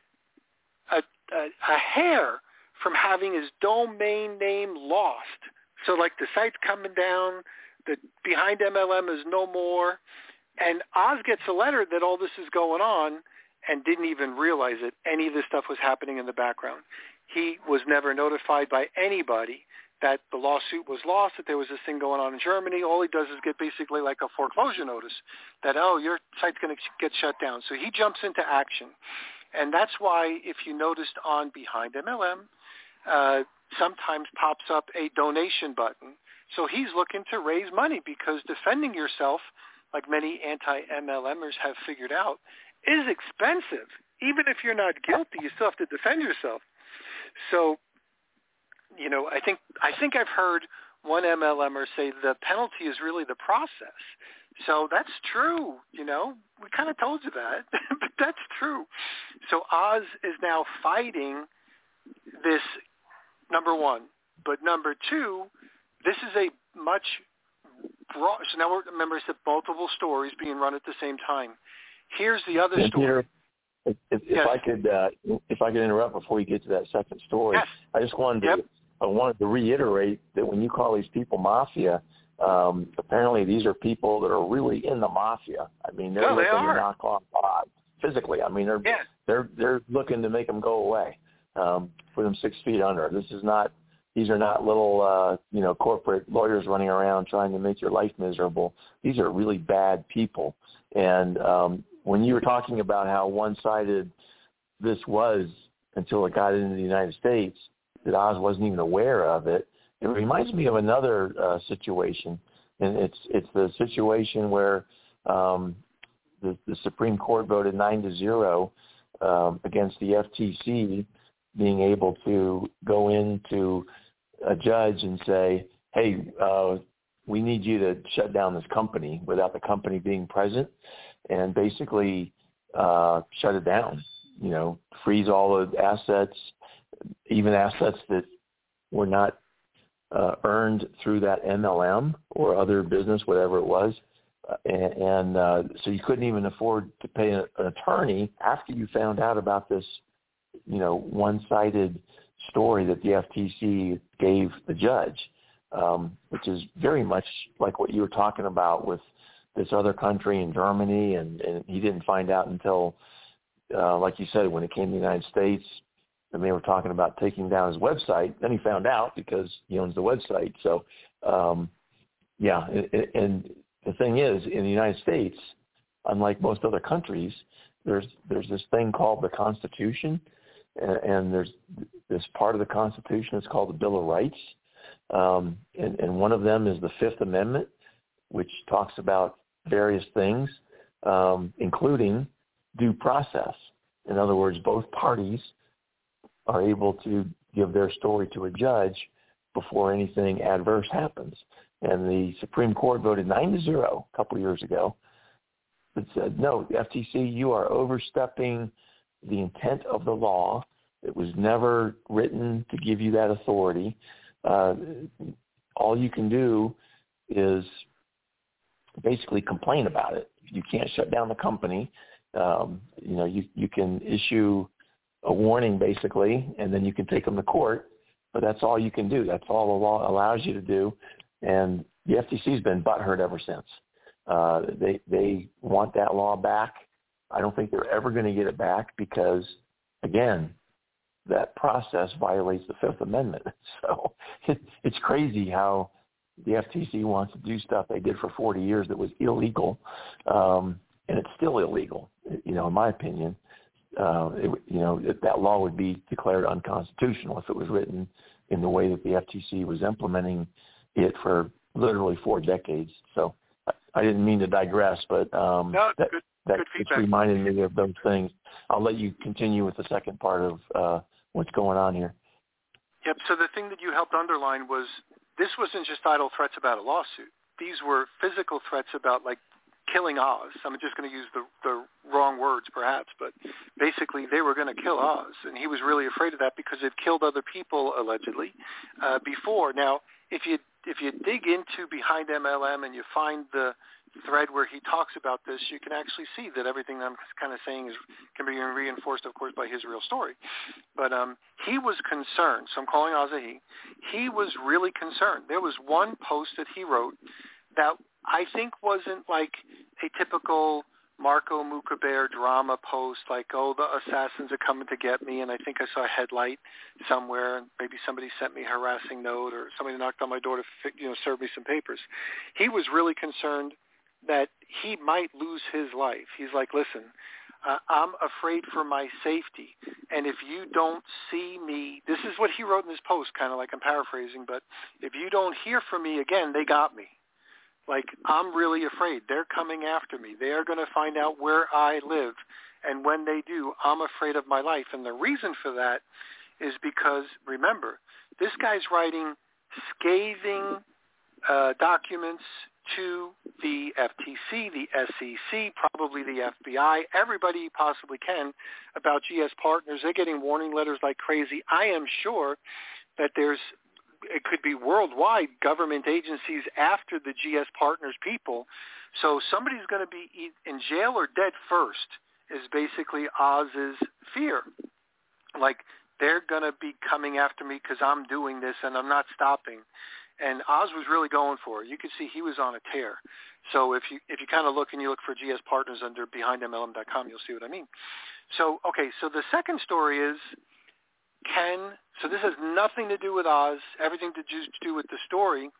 a hair from having his domain name lost. So like the site's coming down, the Behind MLM is no more, and Oz gets a letter that all this is going on and didn't even realize it. Any of this stuff was happening in the background. He was never notified by anybody that the lawsuit was lost, that there was this thing going on in Germany. All he does is get basically like a foreclosure notice that, your site's going to get shut down. So he jumps into action. And that's why, if you noticed on Behind MLM, sometimes pops up a donation button. So he's looking to raise money because defending yourself, like many anti-MLMers have figured out, is expensive. Even if you're not guilty, you still have to defend yourself. So, I think I've heard one MLMer say the penalty is really the process. So that's true, we kind of told you that, but that's true. So Oz is now fighting this, number one. But number two, this is a much broad, so now remember I said multiple stories being run at the same time. Here's the other story. Peter, if I could interrupt before we get to that second story, yes. I just wanted to reiterate that when you call these people mafia, apparently these are people that are really in the mafia. I mean, they're looking to knock off Oz physically. I mean, they're looking to make them go away, put them 6 feet under. These are not little corporate lawyers running around trying to make your life miserable. These are really bad people. And when you were talking about how one-sided this was until it got into the United States, that Oz wasn't even aware of it, it reminds me of another situation, and it's the situation where the Supreme Court voted 9-0 against the FTC being able to go into a judge and say, hey, we need you to shut down this company without the company being present, and basically shut it down, freeze all the assets, even assets that were not earned through that MLM or other business, whatever it was. So you couldn't even afford to pay an attorney after you found out about this, one-sided story that the FTC gave the judge, which is very much like what you were talking about with this other country in Germany, and he didn't find out until, like you said, when it came to the United States, and they were talking about taking down his website. Then he found out because he owns the website. So, and the thing is, in the United States, unlike most other countries, there's this thing called the Constitution, and there's this part of the Constitution that's called the Bill of Rights, and one of them is the Fifth Amendment, which talks about various things, including due process. In other words, both parties are able to give their story to a judge before anything adverse happens. And the Supreme Court voted 9-0 a couple of years ago that said, no, the FTC, you are overstepping the intent of the law. It was never written to give you that authority. All you can do is basically complain about it. You can't shut down the company. You can issue a warning, basically, and then you can take them to court, but that's all you can do. That's all the law allows you to do, and the FTC's been butthurt ever since. They want that law back. I don't think they're ever going to get it back because, again, that process violates the Fifth Amendment. So it's crazy how the FTC wants to do stuff they did for 40 years that was illegal, and it's still illegal, in my opinion. That law would be declared unconstitutional if it was written in the way that the FTC was implementing it for literally 4 decades. So I didn't mean to digress, but that just reminded me of those things. I'll let you continue with the second part of what's going on here. Yep. So the thing that you helped underline was this wasn't just idle threats about a lawsuit. These were physical threats about, like, killing Oz. I'm just going to use the wrong words perhaps, but basically they were going to kill Oz, and he was really afraid of that because it killed other people allegedly before. Now, if you dig into Behind MLM and you find the thread where he talks about this, you can actually see that everything I'm kind of saying can be reinforced, of course, by his real story. But he was concerned, so I'm calling Oz a he. He was really concerned. There was one post that he wrote that I think wasn't like a typical Marco Mukaber drama post, like, oh, the assassins are coming to get me, and I think I saw a headlight somewhere, and maybe somebody sent me a harassing note, or somebody knocked on my door to serve me some papers. He was really concerned that he might lose his life. He's like, listen, I'm afraid for my safety, and if you don't see me, this is what he wrote in this post, kind of like I'm paraphrasing, but if you don't hear from me again, they got me. Like, I'm really afraid. They're coming after me. They are going to find out where I live. And when they do, I'm afraid of my life. And the reason for that is because, remember, this guy's writing scathing documents to the FTC, the SEC, probably the FBI, everybody he possibly can about GS Partners. They're getting warning letters like crazy. I am sure that it could be worldwide government agencies after the GS Partners people. So somebody's going to be in jail or dead first is basically Oz's fear. Like, they're going to be coming after me because I'm doing this and I'm not stopping. And Oz was really going for it. You could see he was on a tear. So if you kind of look and you look for GS Partners under BehindMLM.com, you'll see what I mean. So, okay, so the second story is, so this has nothing to do with Oz, everything to do with the story.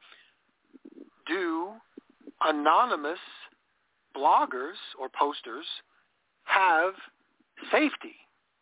Do anonymous bloggers or posters have safety?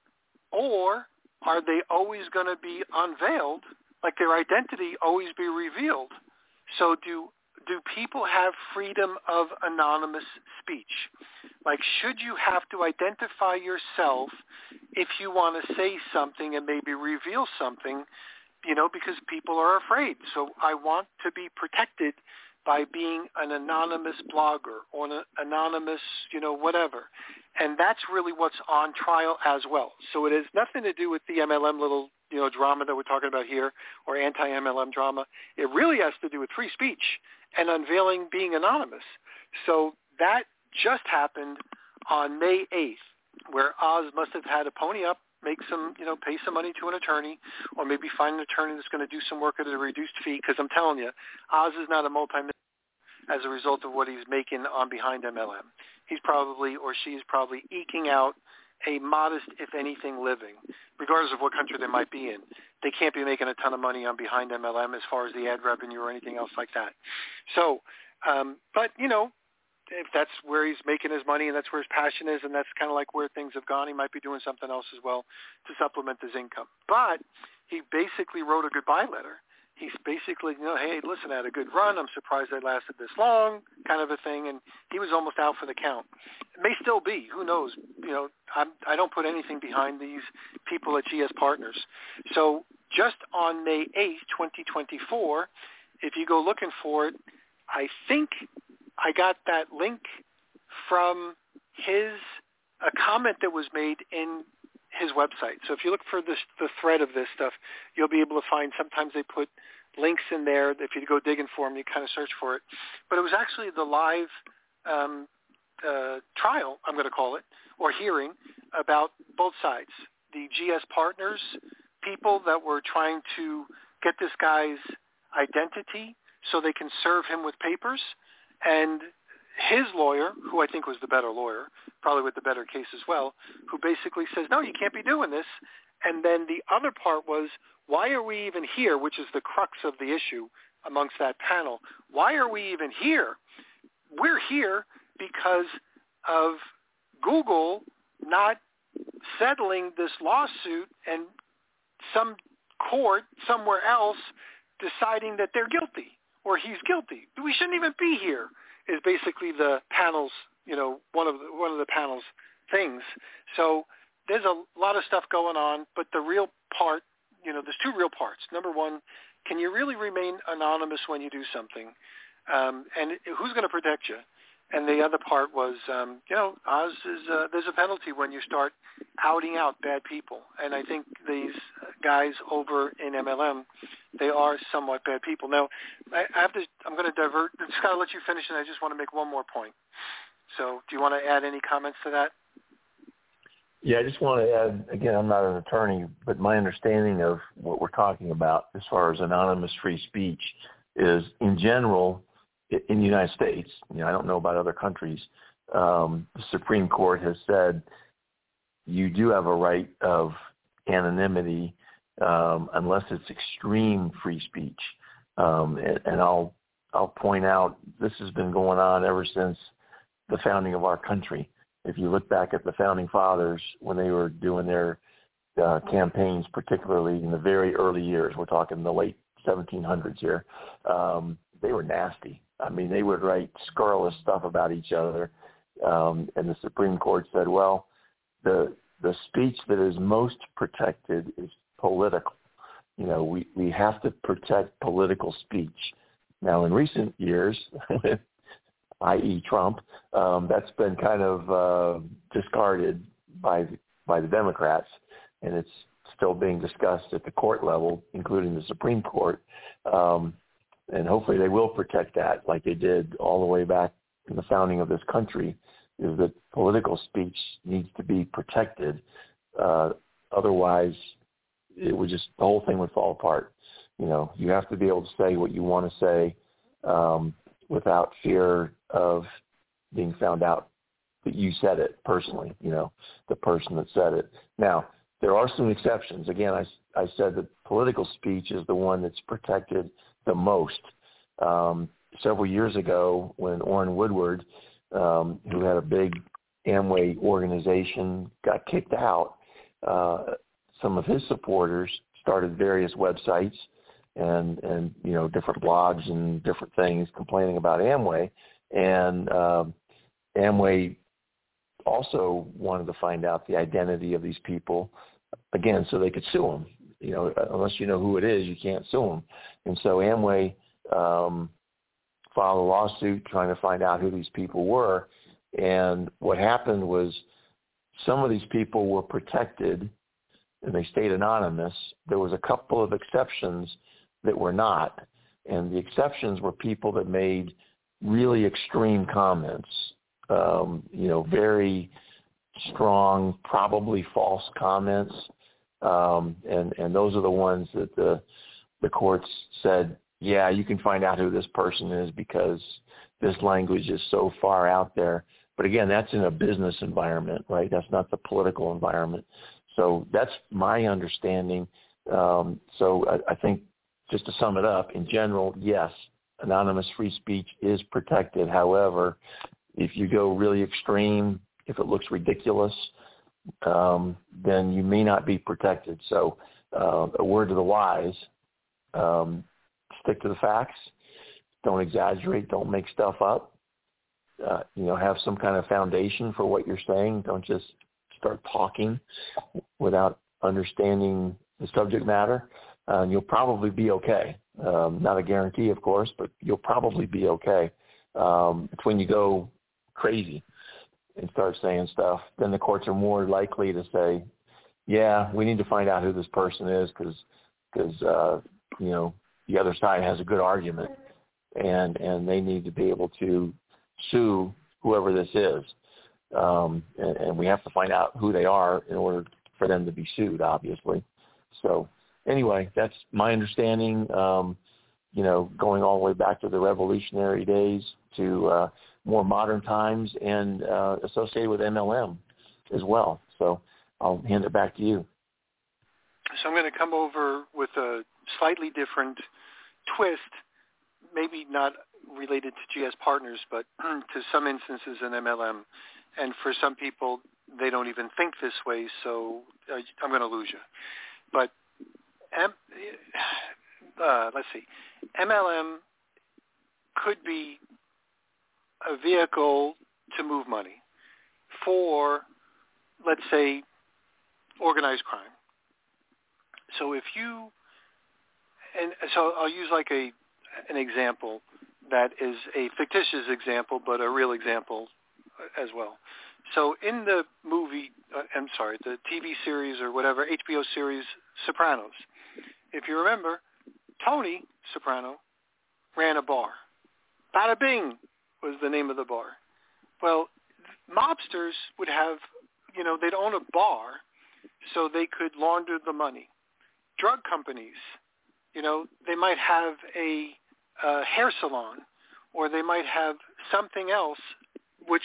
Or are they always going to be unveiled, like their identity always be revealed? So do do people have freedom of anonymous speech? Like, should you have to identify yourself if you want to say something and maybe reveal something, because people are afraid. So I want to be protected by being an anonymous blogger or an anonymous, whatever. And that's really what's on trial as well. So it has nothing to do with the MLM little, drama that we're talking about here, or anti-MLM drama. It really has to do with free speech and unveiling being anonymous. So that just happened on May 8th, where Oz must have had to pony up, make some, pay some money to an attorney, or maybe find an attorney that's going to do some work at a reduced fee, because I'm telling you, Oz is not a multi-millionaire as a result of what he's making on behind MLM. He's probably, or she is probably, eking out a modest, if anything, living, regardless of what country they might be in. They can't be making a ton of money on behind MLM as far as the ad revenue or anything else like that. So, but, if that's where he's making his money and that's where his passion is and that's kind of like where things have gone, he might be doing something else as well to supplement his income. But he basically wrote a goodbye letter. He's basically, hey, listen, I had a good run. I'm surprised I lasted this long, kind of a thing. And he was almost out for the count. It may still be. Who knows? I don't put anything behind these people at GS Partners. So just on May 8th, 2024, if you go looking for it, I think I got that link from a comment that was made in his website. So if you look for the thread of this stuff, you'll be able to find, sometimes they put links in there. If you go digging for them, you kind of search for it. But it was actually the live trial, I'm going to call it, or hearing about both sides. The GS Partners people that were trying to get this guy's identity so they can serve him with papers, and his lawyer, who I think was the better lawyer, probably with the better case as well, who basically says, no, you can't be doing this. And then the other part was, why are we even here, which is the crux of the issue amongst that panel. Why are we even here? We're here because of Google not settling this lawsuit and some court somewhere else deciding that they're guilty or he's guilty. We shouldn't even be here, is basically the panel's, one of the panel's things. So there's a lot of stuff going on, but the real part, there's two real parts. Number one, can you really remain anonymous when you do something? And who's going to protect you? And the other part was, Oz is, there's a penalty when you start outing out bad people. And I think these guys over in MLM, they are somewhat bad people. Now, I'm going to divert. I'm just going to let you finish, and I just want to make one more point. So do you want to add any comments to that? Yeah, I just want to add, again, I'm not an attorney, but my understanding of what we're talking about as far as anonymous free speech is, in general, in the United States, I don't know about other countries, the Supreme Court has said you do have a right of anonymity unless it's extreme free speech. And I'll point out, this has been going on ever since the founding of our country. If you look back at the founding fathers, when they were doing their campaigns, particularly in the very early years, we're talking the late 1700s here, they were nasty. I mean, they would write scurrilous stuff about each other. And the Supreme Court said, well, the speech that is most protected is political. We have to protect political speech. Now, in recent years, i.e. Trump, that's been kind of discarded by the Democrats, and it's still being discussed at the court level, including the Supreme Court. And hopefully they will protect that like they did all the way back in the founding of this country, is that political speech needs to be protected. Otherwise, the whole thing would fall apart. You have to be able to say what you want to say without fear of being found out that you said it personally, the person that said it. Now, there are some exceptions. Again, I said that political speech is the one that's protected the most. Several years ago, when Orrin Woodward, who had a big Amway organization, got kicked out, some of his supporters started various websites and different blogs and different things complaining about Amway. And Amway also wanted to find out the identity of these people, again, so they could sue them. Unless you know who it is, you can't sue them. And so Amway filed a lawsuit trying to find out who these people were. And what happened was some of these people were protected and they stayed anonymous. There was a couple of exceptions that were not. And the exceptions were people that made really extreme comments, very strong, probably false comments. And those are the ones that the courts said, yeah, you can find out who this person is because this language is so far out there. But again, that's in a business environment, right? That's not the political environment. So that's my understanding. So I think just to sum it up, in general, yes, anonymous free speech is protected. However, if you go really extreme, if it looks ridiculous, then you may not be protected. So a word to the wise, stick to the facts. Don't exaggerate. Don't make stuff up. Have some kind of foundation for what you're saying. Don't just start talking without understanding the subject matter. And you'll probably be okay. Not a guarantee, of course, but you'll probably be okay. It's when you go crazy and start saying stuff, then the courts are more likely to say, yeah, we need to find out who this person is because the other side has a good argument and they need to be able to sue whoever this is. And we have to find out who they are in order for them to be sued, obviously. So anyway, that's my understanding, going all the way back to the revolutionary days to more modern times and associated with MLM as well. So I'll hand it back to you. So I'm going to come over with a slightly different twist, maybe not related to GS Partners, but to some instances in MLM. And for some people, they don't even think this way, so I'm going to lose you. But let's see. MLM could be a vehicle to move money for, let's say, organized crime. So so I'll use like an example that is a fictitious example, but a real example as well. So in the movie, the TV series or whatever, HBO series, Sopranos, if you remember, Tony Soprano ran a bar. Bada Bing was the name of the bar. Well, mobsters would have, they'd own a bar so they could launder the money. Drug companies, they might have a hair salon, or they might have something else which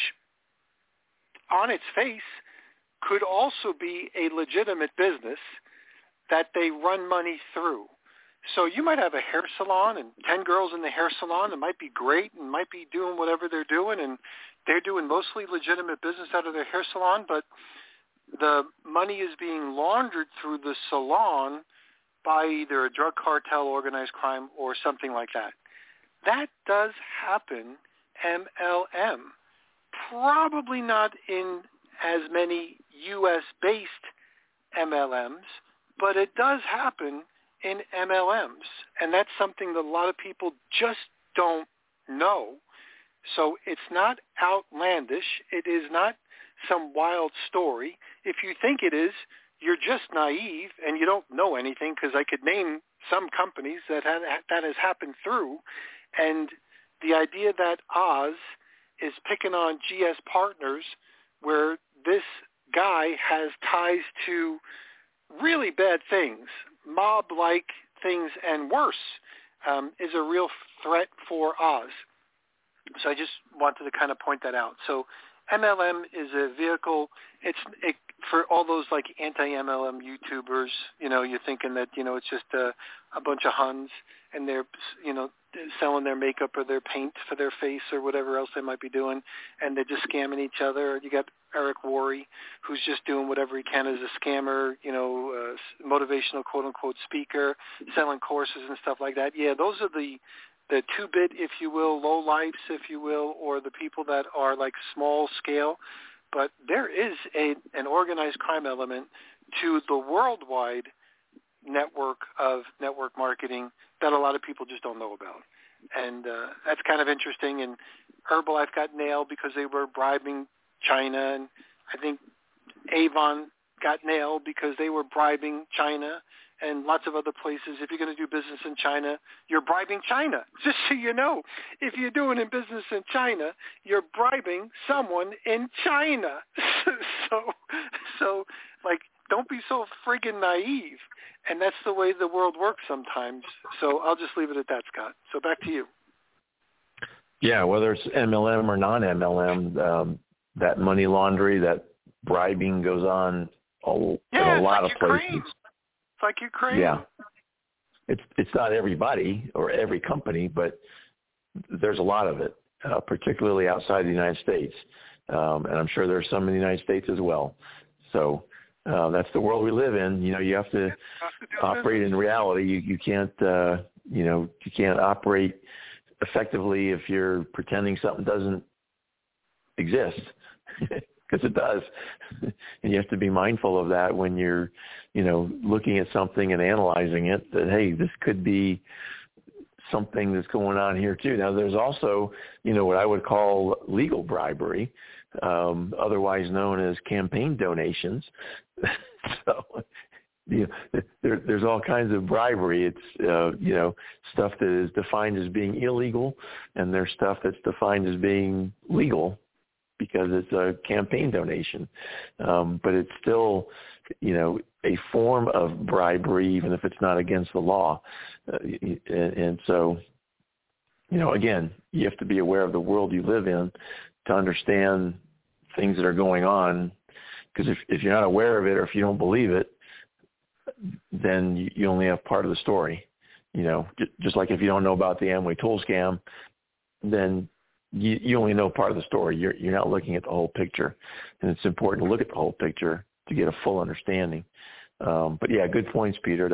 on its face could also be a legitimate business that they run money through. So you might have a hair salon and 10 girls in the hair salon that might be great and might be doing whatever they're doing, and they're doing mostly legitimate business out of their hair salon, but the money is being laundered through the salon by either a drug cartel, organized crime, or something like that. That does happen, MLM. Probably not in as many U.S.-based MLMs, but it does happen in MLMs, and that's something that a lot of people just don't know. So it's not outlandish. It is not some wild story. If you think it is, you're just naive and you don't know anything, because I could name some companies that has happened through. And the idea that Oz is picking on GS Partners, where this guy has ties to really bad things, mob-like things and worse, is a real threat for Oz. So I just wanted to kind of point that out. So MLM is a vehicle. For all those like anti-MLM YouTubers, you're thinking that, it's just a bunch of Huns and they're, selling their makeup or their paint for their face or whatever else they might be doing, and they're just scamming each other. You got Eric Worre, who's just doing whatever he can as a scammer, motivational quote-unquote speaker, selling courses and stuff like that. Yeah, those are the two-bit, if you will, low-lifes, if you will, or the people that are like small scale. But there is an organized crime element to the worldwide network of network marketing that a lot of people just don't know about. And that's kind of interesting. And Herbalife got nailed because they were bribing China. And I think Avon got nailed because they were bribing China, and lots of other places. If you're going to do business in China, you're bribing China. Just so you know, if you're doing business in China, you're bribing someone in China. So, don't be so friggin' naive. And that's the way the world works sometimes. So I'll just leave it at that, Scott. So back to you. Yeah, whether it's MLM or non-MLM, that money laundry, that bribing goes on in a lot of places. It's like Ukraine. Yeah. It's not everybody or every company, but there's a lot of it, particularly outside the United States. And I'm sure there's some in the United States as well. So that's the world we live in. You have to operate in reality. You can't, you can't operate effectively if you're pretending something doesn't exist, because it does. And you have to be mindful of that when you're, looking at something and analyzing it, that, hey, this could be something that's going on here too. Now, there's also, what I would call legal bribery, otherwise known as campaign donations. So, there's all kinds of bribery. It's, stuff that is defined as being illegal, and there's stuff that's defined as being legal because it's a campaign donation. But it's still, a form of bribery, even if it's not against the law. And so, again, you have to be aware of the world you live in to understand things that are going on. Because if you're not aware of it, or if you don't believe it, then you only have part of the story. Just like if you don't know about the Amway tool scam, then you only know part of the story. You're not looking at the whole picture, and it's important to look at the whole picture to get a full understanding. But yeah, good points, Peter.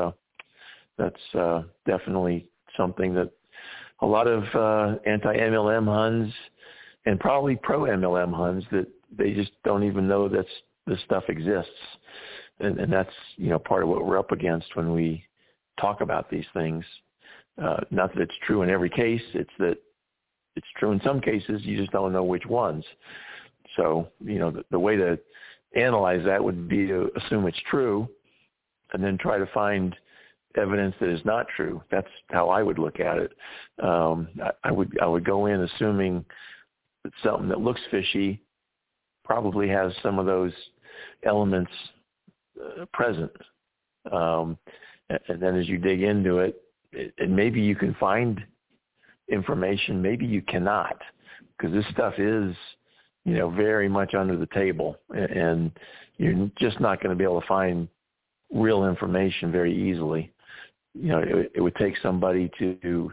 That's definitely something that a lot of anti-MLM Huns and probably pro-MLM Huns, that they just don't even know that this stuff exists. And that's, part of what we're up against when we talk about these things. Not that it's true in every case. It's that it's true in some cases. You just don't know which ones. So, the way to analyze that would be to assume it's true and then try to find evidence that is not true. That's how I would look at it. I would go in assuming that something that looks fishy probably has some of those elements present. And then as you dig into it, and maybe you can find information, maybe you cannot, because this stuff is, very much under the table, and you're just not going to be able to find real information very easily. It would take somebody to,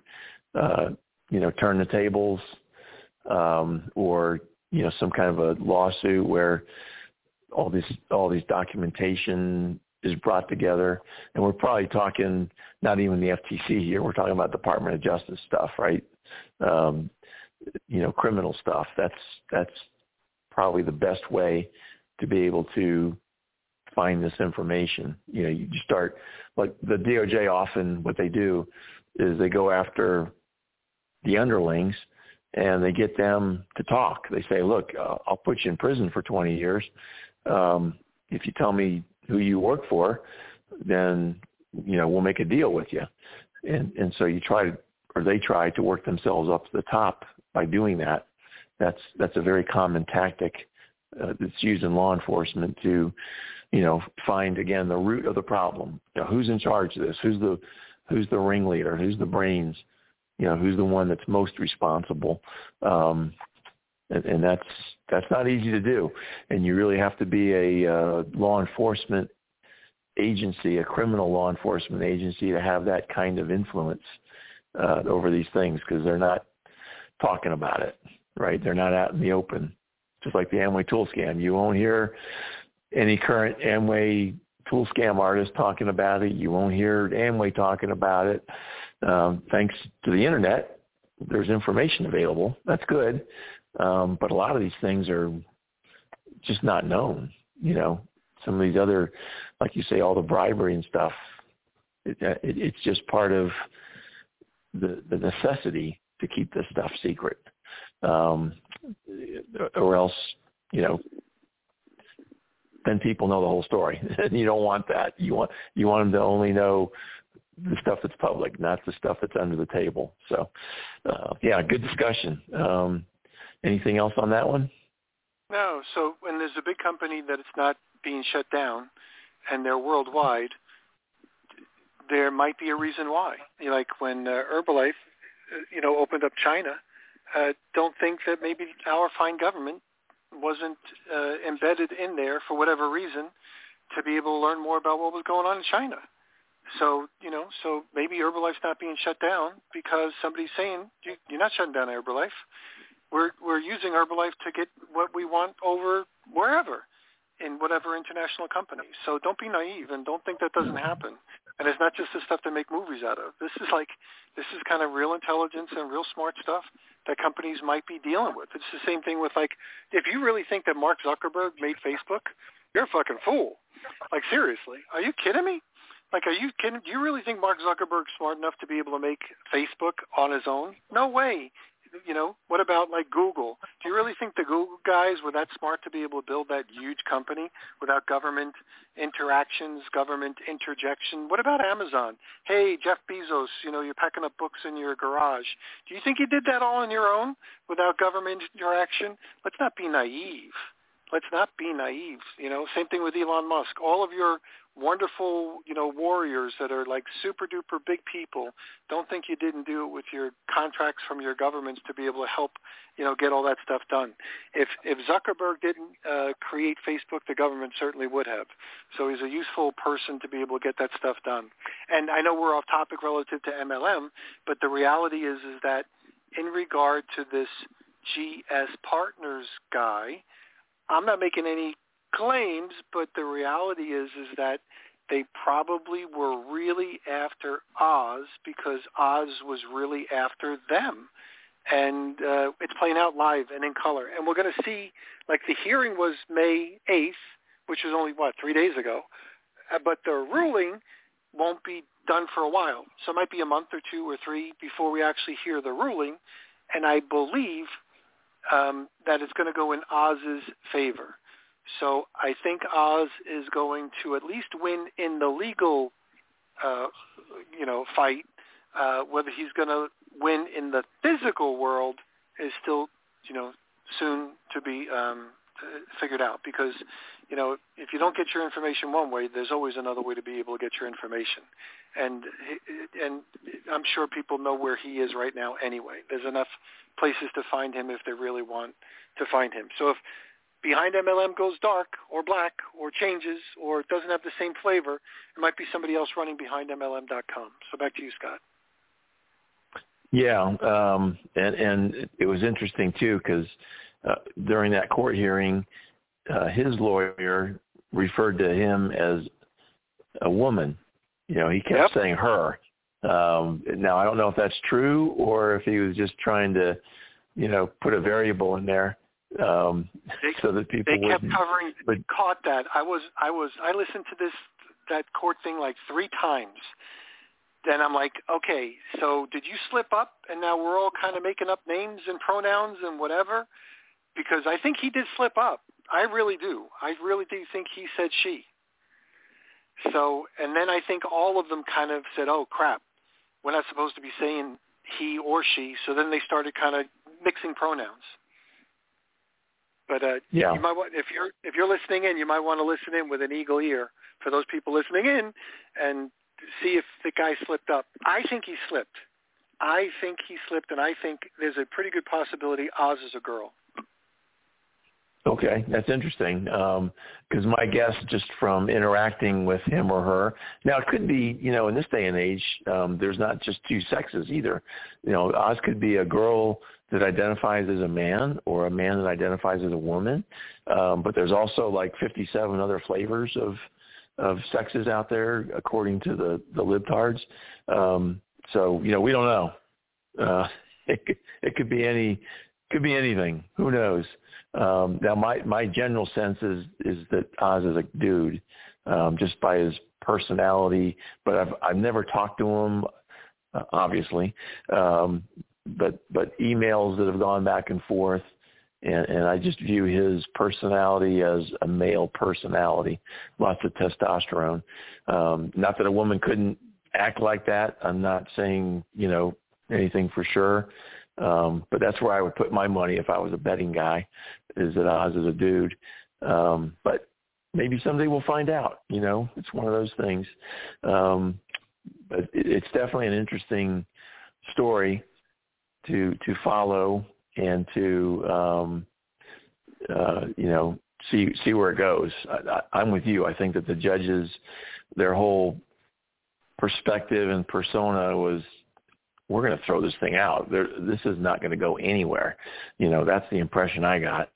turn the tables, or, some kind of a lawsuit where all these documentation is brought together. And we're probably talking not even the FTC here. We're talking about Department of Justice stuff, right? Criminal stuff. That's probably the best way to be able to find this information. You start, like the DOJ often, what they do is they go after the underlings and they get them to talk. They say, look, I'll put you in prison for 20 years. If you tell me who you work for, then, we'll make a deal with you. And so they try to work themselves up to the top by doing that. That's a very common tactic that's used in law enforcement to, find, again, the root of the problem. Who's in charge of this? Who's the ringleader? Who's the brains? Who's the one that's most responsible? And that's not easy to do. And you really have to be a law enforcement agency, a criminal law enforcement agency, to have that kind of influence over these things, because they're not talking about it, right? They're not out in the open. just like the Amway tool scam. You won't hear any current Amway tool scam artist talking about it. You won't hear Amway talking about it. Thanks to the internet, there's information available. That's good. But a lot of these things are just not known. Some of these other, like you say, all the bribery and stuff, it's just part of the necessity to keep this stuff secret. Or else, then people know the whole story. And you don't want that. You want them to only know the stuff that's public, not the stuff that's under the table. So, good discussion. Anything else on that one? No. So when there's a big company that it's not being shut down and they're worldwide, there might be a reason why. Like when Herbalife, opened up China, don't think that maybe our fine government wasn't embedded in there for whatever reason to be able to learn more about what was going on in China. So, so maybe Herbalife's not being shut down because somebody's saying, you're not shutting down Herbalife. We're using Herbalife to get what we want over wherever in whatever international company. So don't be naive and don't think that doesn't happen. And it's not just the stuff they make movies out of. This is kind of real intelligence and real smart stuff that companies might be dealing with. It's the same thing with, like, if you really think that Mark Zuckerberg made Facebook, you're a fucking fool. Like, seriously, are you kidding me? Like, are you kidding? Do you really think Mark Zuckerberg's smart enough to be able to make Facebook on his own? No way. What about like Google? Do you really think the Google guys were that smart to be able to build that huge company without government interactions, government interjection? What about Amazon? Hey, Jeff Bezos, you're packing up books in your garage. Do you think you did that all on your own without government interaction? Let's not be naive. Same thing with Elon Musk. All of your wonderful, warriors that are like super duper big people, don't think you didn't do it with your contracts from your governments to be able to help, get all that stuff done. If Zuckerberg didn't create Facebook, the government certainly would have. So he's a useful person to be able to get that stuff done. And I know we're off topic relative to MLM, but the reality is that in regard to this GS Partners guy, I'm not making any claims, but the reality is that they probably were really after Oz because Oz was really after them. And it's playing out live and in color. And we're going to see, like, the hearing was May 8th, which was only, 3 days ago. But the ruling won't be done for a while. So it might be a month or 2 or 3 before we actually hear the ruling. And I believe that it's going to go in Oz's favor. So I think Oz is going to at least win in the legal, fight. Whether he's going to win in the physical world is still, soon to be figured out. Because, if you don't get your information one way, there's always another way to be able to get your information. And I'm sure people know where he is right now anyway. There's enough places to find him if they really want to find him. So if Behind MLM goes dark or black or changes or doesn't have the same flavor, it might be somebody else running BehindMLM.com. So back to you, Scott. Yeah, and it was interesting, too, because during that court hearing, his lawyer referred to him as a woman. He kept saying her. Now, I don't know if that's true or if he was just trying to, put a variable in there. So that people they kept covering, caught that. I listened to that court thing like 3 times. Then I'm like, okay, so did you slip up and now we're all kind of making up names and pronouns and whatever? Because I think he did slip up. I really do. I really do think he said she. So, and then I think all of them kind of said, oh, crap, we're not supposed to be saying he or she. So then they started kind of mixing pronouns. But you might want, if you're listening in, you might want to listen in with an eagle ear for those people listening in and see if the guy slipped up. I think he slipped. And I think there's a pretty good possibility Oz is a girl. Okay, that's interesting. Because my guess, just from interacting with him or her, now it could be, in this day and age, there's not just two sexes either. Oz could be a girl that identifies as a man or a man that identifies as a woman. But there's also like 57 other flavors of sexes out there, according to the libtards. So, we don't know. It could be anything. Who knows? Now, my general sense is that Oz is a dude, just by his personality. But I've never talked to him, obviously. But emails that have gone back and forth, and I just view his personality as a male personality, lots of testosterone. Not that a woman couldn't act like that. I'm not saying anything for sure. But that's where I would put my money if I was a betting guy, is that Oz is a dude. But maybe someday we'll find out, it's one of those things. But it's definitely an interesting story to follow and to, see where it goes. I'm with you. I think that the judges, their whole perspective and persona was, we're going to throw this thing out. This is not going to go anywhere. That's the impression I got.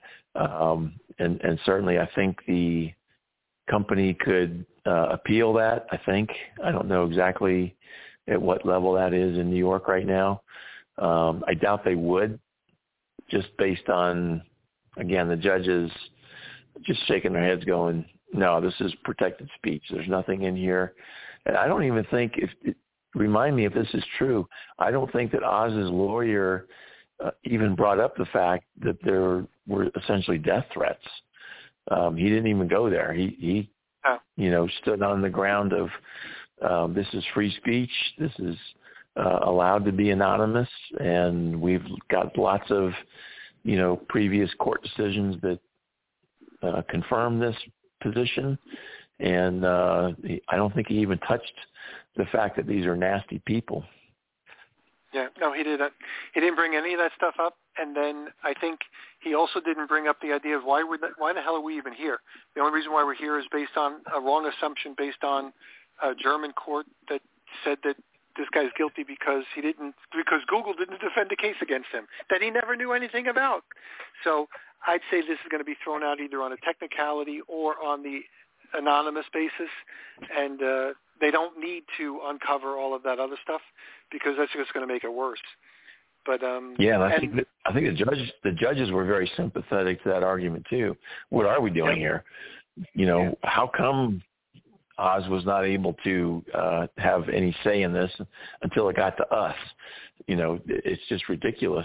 And certainly I think the company could appeal that, I think. I don't know exactly at what level that is in New York right now. I doubt they would, just based on, again, the judges just shaking their heads going, no, this is protected speech. There's nothing in here. And I don't even think, remind me if this is true, I don't think that Oz's lawyer even brought up the fact that there were essentially death threats. He didn't even go there. He stood on the ground of this is free speech. This is allowed to be anonymous, and we've got lots of previous court decisions that confirm this position. And I don't think he even touched the fact that these are nasty people. Yeah, no, he didn't. He didn't bring any of that stuff up, and then I think he also didn't bring up the idea of why the hell are we even here? The only reason why we're here is based on a wrong assumption, based on a German court that said that this guy's guilty because Google didn't defend the case against him that he never knew anything about. So I'd say this is going to be thrown out either on a technicality or on the anonymous basis, and they don't need to uncover all of that other stuff because that's just going to make it worse. But I think the judges were very sympathetic to that argument too. What are we doing here? How come Oz was not able to have any say in this until it got to us? It's just ridiculous.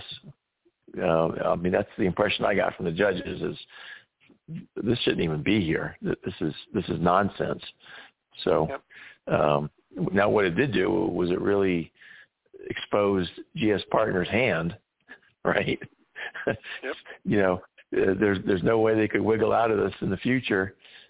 That's the impression I got from the judges is this shouldn't even be here. This is nonsense. So now what it did do was it really exposed GS Partners' hand, right? Yep. There's no way they could wiggle out of this in the future.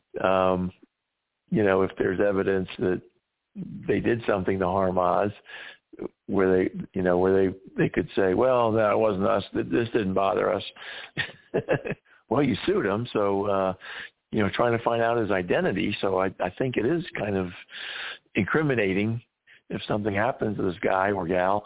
If there's evidence that they did something to harm Oz, where they could say, well, no, it wasn't us. This didn't bother us. Well, you sued him, so trying to find out his identity. So I think it is kind of incriminating if something happens to this guy or gal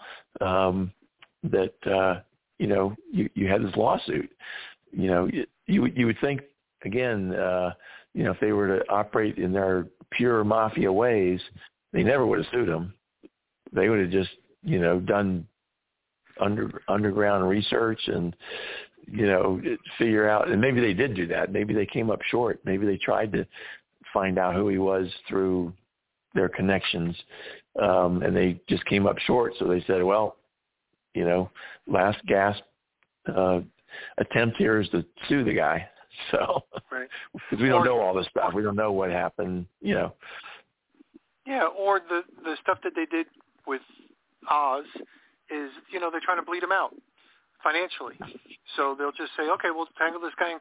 that you had this lawsuit. You would think again, if they were to operate in their pure mafia ways, they never would have sued him. They would have just done underground research and figure out, and maybe they did do that. Maybe they came up short. Maybe they tried to find out who he was through their connections, and they just came up short. So they said, well, last gasp attempt here is to sue the guy. So, because we don't know all this stuff. We don't know what happened, Yeah, or the stuff that they did with Oz is, they're trying to bleed him out financially. So they'll just say, okay, we'll tangle this guy in court.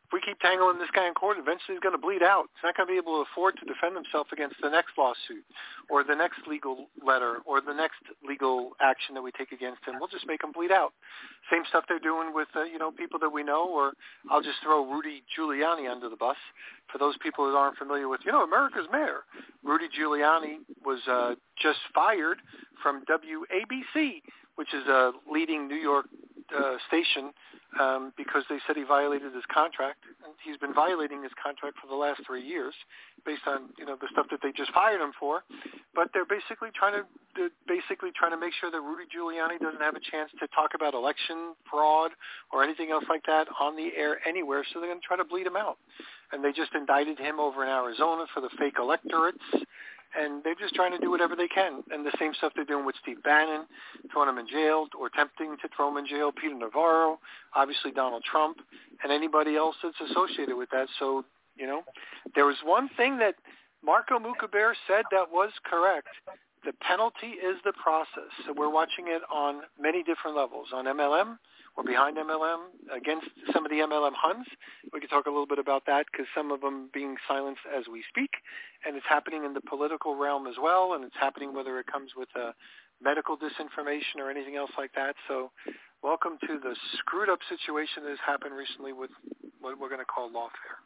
if we keep tangling this guy in court, eventually he's going to bleed out. He's not going to be able to afford to defend himself against the next lawsuit or the next legal letter or the next legal action that we take against him. We'll just make him bleed out. Same stuff they're doing with, people that we know, or I'll just throw Rudy Giuliani under the bus. For those people that aren't familiar with, America's mayor, Rudy Giuliani was just fired from WABC, which is a leading New York station, because they said he violated his contract. And he's been violating his contract for the last 3 years based on, the stuff that they just fired him for. But they're basically trying to make sure that Rudy Giuliani doesn't have a chance to talk about election fraud or anything else like that on the air anywhere, so they're going to try to bleed him out. And they just indicted him over in Arizona for the fake electorates. And they're just trying to do whatever they can. And the same stuff they're doing with Steve Bannon, throwing him in jail or attempting to throw him in jail, Peter Navarro, obviously Donald Trump, and anybody else that's associated with that. So, there was one thing that Marco Mukaber said that was correct. The penalty is the process. So we're watching it on many different levels, on MLM or behind MLM, against some of the MLM Huns. We could talk a little bit about that because some of them being silenced as we speak, and it's happening in the political realm as well, and it's happening whether it comes with medical disinformation or anything else like that. So welcome to the screwed up situation that has happened recently with what we're going to call lawfare.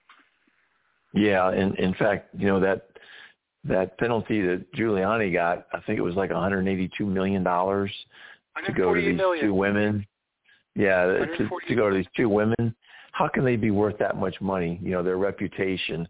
Yeah, in fact, that penalty that Giuliani got, I think it was like $182 million to go to these two women. Yeah, to go to these two women. How can they be worth that much money? Their reputation.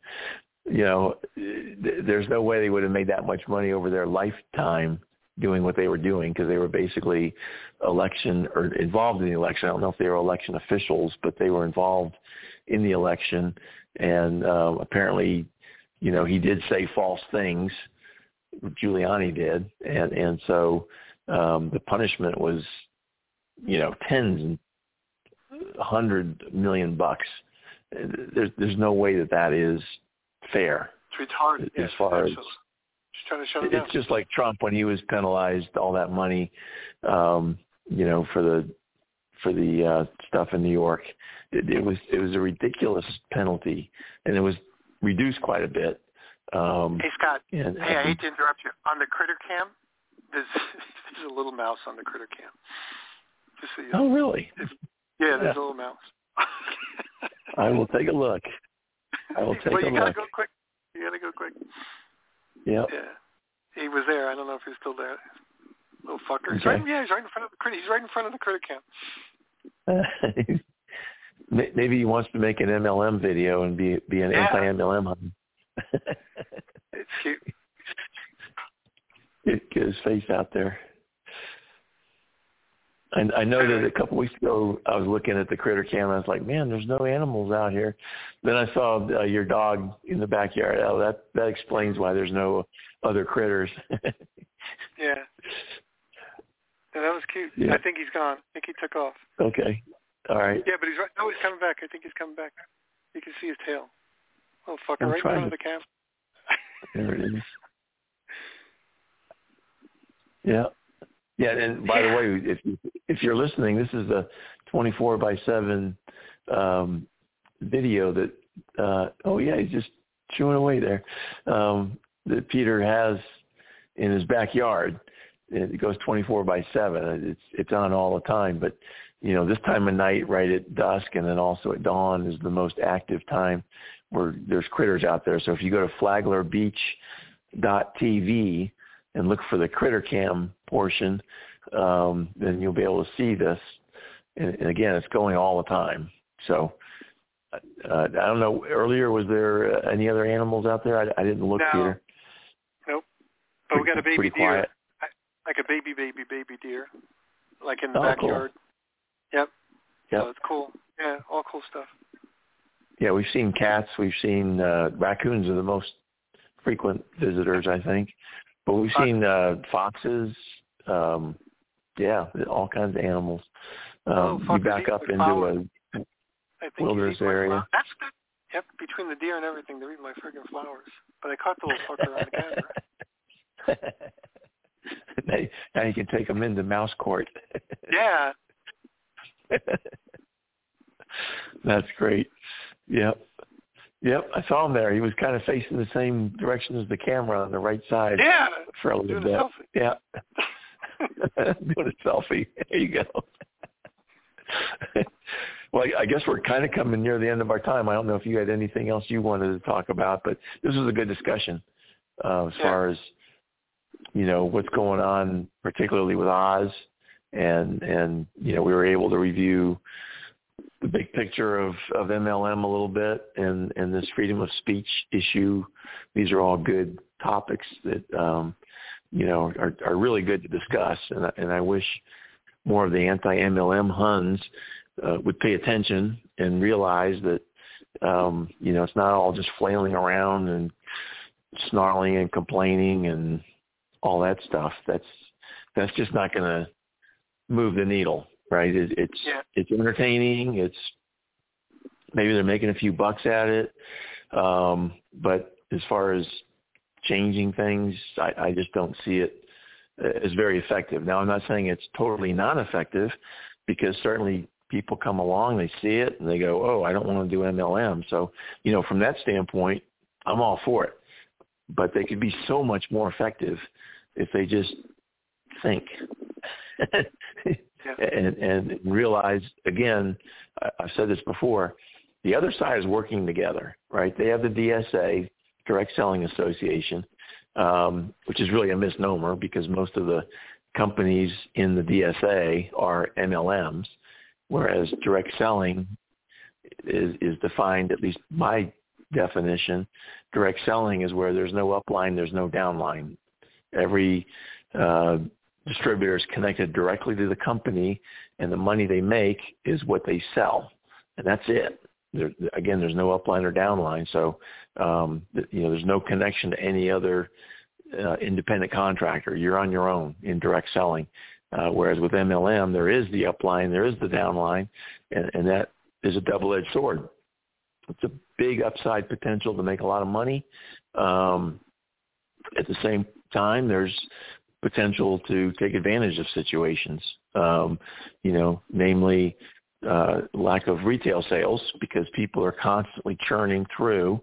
There's no way they would have made that much money over their lifetime doing what they were doing, because they were basically election or involved in the election. I don't know if they were election officials, but they were involved in the election. And apparently, he did say false things. Giuliani did. And so the punishment was, tens and $100 million bucks. There's no way that is fair. It's hard. As far as just trying to shut it down. It's just like Trump when he was penalized all that money, for the stuff in New York. It was a ridiculous penalty, and it was reduced quite a bit. Hey Scott, I hate to interrupt you. On the Critter Cam, there's a little mouse on the Critter Cam. Just so you know. Oh, really? There's a little mouse. I will take a look. Well, you gotta go quick. Yep. Yeah. He was there. I don't know if he's still there. Little fucker. He's Okay. right in front of the Critter. He's right in front of the Critter Cam. Maybe he wants to make an MLM video and be an anti-MLM hunter. It's cute. Get his face out there. I know that a couple weeks ago I was looking at the Critter Cam and I was like, man, there's no animals out here. Then I saw your dog in the backyard. Oh, that explains why there's no other critters. Yeah, that was cute. Yeah. I think he's gone. I think he took off. Okay. All right. Yeah, but he's right. No, he's coming back. I think he's coming back. You can see his tail. Little fucker right in front of the cam. There it is. Yeah. Yeah, and by the way, if you're listening, this is a 24/7 video that, he's just chewing away there, that Peter has in his backyard. It goes 24/7. It's on all the time, but this time of night, right at dusk, and then also at dawn is the most active time where there's critters out there. So if you go to flaglerbeach.tv and look for the Critter Cam portion, then you'll be able to see this. And again, it's going all the time. So I don't know. Earlier, was there any other animals out there? I didn't look, Peter. Nope. But we got a baby pretty deer, quiet. like a baby deer, like in the backyard. Cool. Yep. Yep. So it's cool. Yeah, all cool stuff. Yeah, we've seen cats. We've seen raccoons are the most frequent visitors, I think. But we've seen foxes. All kinds of animals. You back up into a wilderness area. That's good. Yep, between the deer and everything, they're eating my friggin' flowers. But I caught the little fucker on the camera. Now you can take them into mouse court. Yeah. That's great. Yep. I saw him there. He was kind of facing the same direction as the camera on the right side. Yeah. For a little bit. Selfie. Yeah. Doing a selfie. There you go. Well, I guess we're kind of coming near the end of our time. I don't know if you had anything else you wanted to talk about, but this was a good discussion as far as, what's going on, particularly with Oz. And we were able to review the big picture of MLM a little bit and this freedom of speech issue. These are all good topics that, are really good to discuss. And I wish more of the anti-MLM Huns would pay attention and realize that, it's not all just flailing around and snarling and complaining and all that stuff. That's just not going to move the needle, right? It's entertaining. It's maybe they're making a few bucks at it. But as far as changing things, I just don't see it as very effective. Now, I'm not saying it's totally non-effective, because certainly people come along, they see it, and they go, oh, I don't want to do MLM. So, from that standpoint, I'm all for it. But they could be so much more effective if they just think and realize, again, I've said this before, the other side is working together, right? They have the DSA, Direct Selling Association, which is really a misnomer because most of the companies in the DSA are MLMs, whereas direct selling is defined, at least my definition. Direct selling is where there's no upline, there's no downline. Every distributor is connected directly to the company, and the money they make is what they sell, and that's it. There's no upline or downline, so there's no connection to any other independent contractor. You're on your own in direct selling, whereas with MLM, there is the upline, there is the downline, and that is a double-edged sword. It's a big upside potential to make a lot of money. At the same time, there's potential to take advantage of situations, namely lack of retail sales, because people are constantly churning through.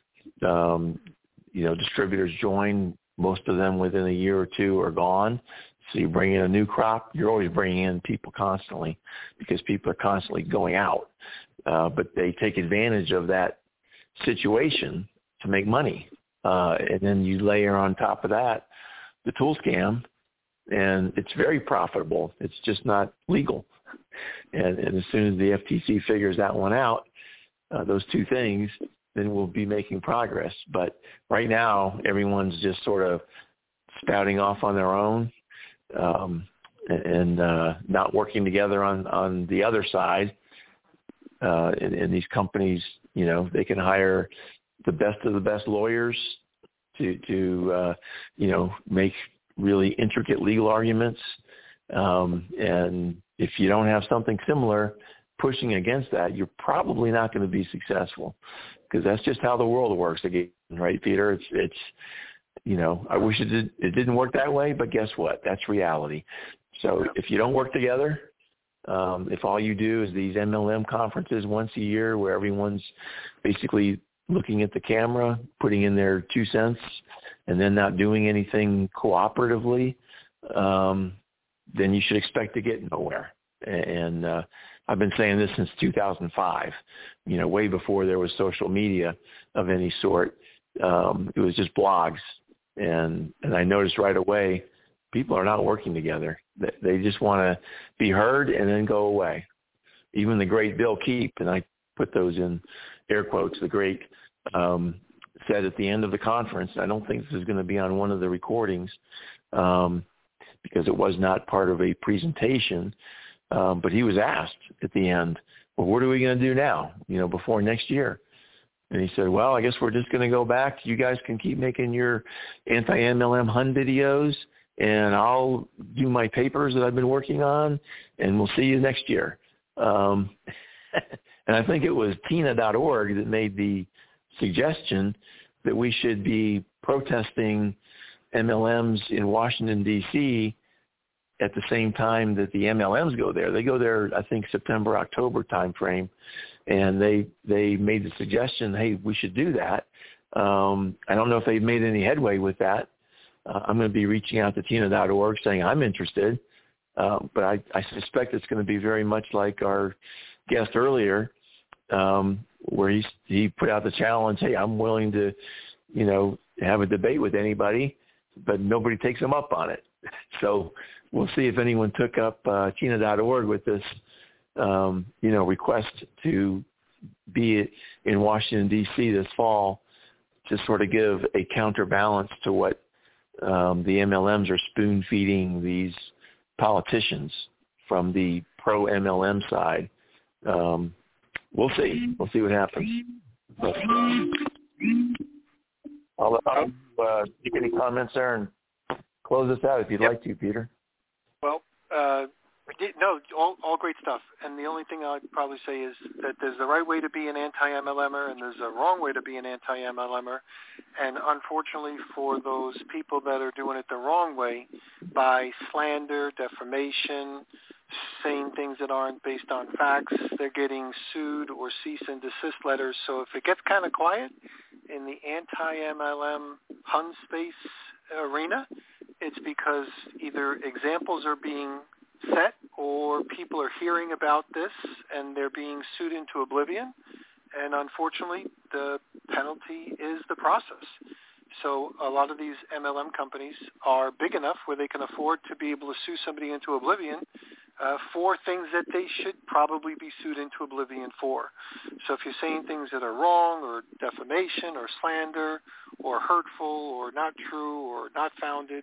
Distributors join, most of them within a year or two are gone. So you bring in a new crop, you're always bringing in people constantly because people are constantly going out. But they take advantage of that situation to make money. And then you layer on top of that the tool scam, and it's very profitable. It's just not legal. And as soon as the FTC figures that one out, those two things, then we'll be making progress. But right now, everyone's just sort of spouting off on their own and not working together on the other side. And these companies, they can hire the best of the best lawyers to make really intricate legal arguments. And if you don't have something similar pushing against that, you're probably not going to be successful, because that's just how the world works again, right, Peter? It's I wish it didn't work that way, but guess what? That's reality. So if you don't work together, if all you do is these MLM conferences once a year where everyone's basically looking at the camera, putting in their 2 cents, and then not doing anything cooperatively, then you should expect to get nowhere. And I've been saying this since 2005, way before there was social media of any sort. It was just blogs. And I noticed right away, people are not working together. They just want to be heard and then go away. Even the great Bill Keep, and I put those in air quotes, the great said at the end of the conference, I don't think this is going to be on one of the recordings because it was not part of a presentation, but he was asked at the end, well, what are we going to do now, before next year? And he said, well, I guess we're just going to go back. You guys can keep making your anti-MLM Hun videos, and I'll do my papers that I've been working on, and we'll see you next year. And I think it was Tina.org that made the suggestion that we should be protesting MLMs in Washington, D.C. at the same time that the MLMs go there. They go there, I think, September, October timeframe, and they made the suggestion, hey, we should do that. I don't know if they've made any headway with that. I'm going to be reaching out to Tina.org saying I'm interested, but I suspect it's going to be very much like our guest earlier, where he put out the challenge, hey, I'm willing to, have a debate with anybody, but nobody takes him up on it. So we'll see if anyone took up Tina.org with this, request to be in Washington, D.C. this fall to sort of give a counterbalance to what the MLMs are spoon-feeding these politicians from the pro-MLM side. We'll see. We'll see what happens. But, I'll give any comments there and close this out if you'd like to, Peter. Well, all great stuff. And the only thing I'd probably say is that there's the right way to be an anti-MLMer and there's a wrong way to be an anti-MLMer. And unfortunately for those people that are doing it the wrong way, by slander, defamation, saying things that aren't based on facts, they're getting sued or cease and desist letters. So if it gets kind of quiet in the anti-MLM Hun space arena, it's because either examples are being set or people are hearing about this and they're being sued into oblivion. And unfortunately, the penalty is the process. So a lot of these MLM companies are big enough where they can afford to be able to sue somebody into oblivion for things that they should probably be sued into oblivion for. So if you're saying things that are wrong or defamation or slander or hurtful or not true or not founded,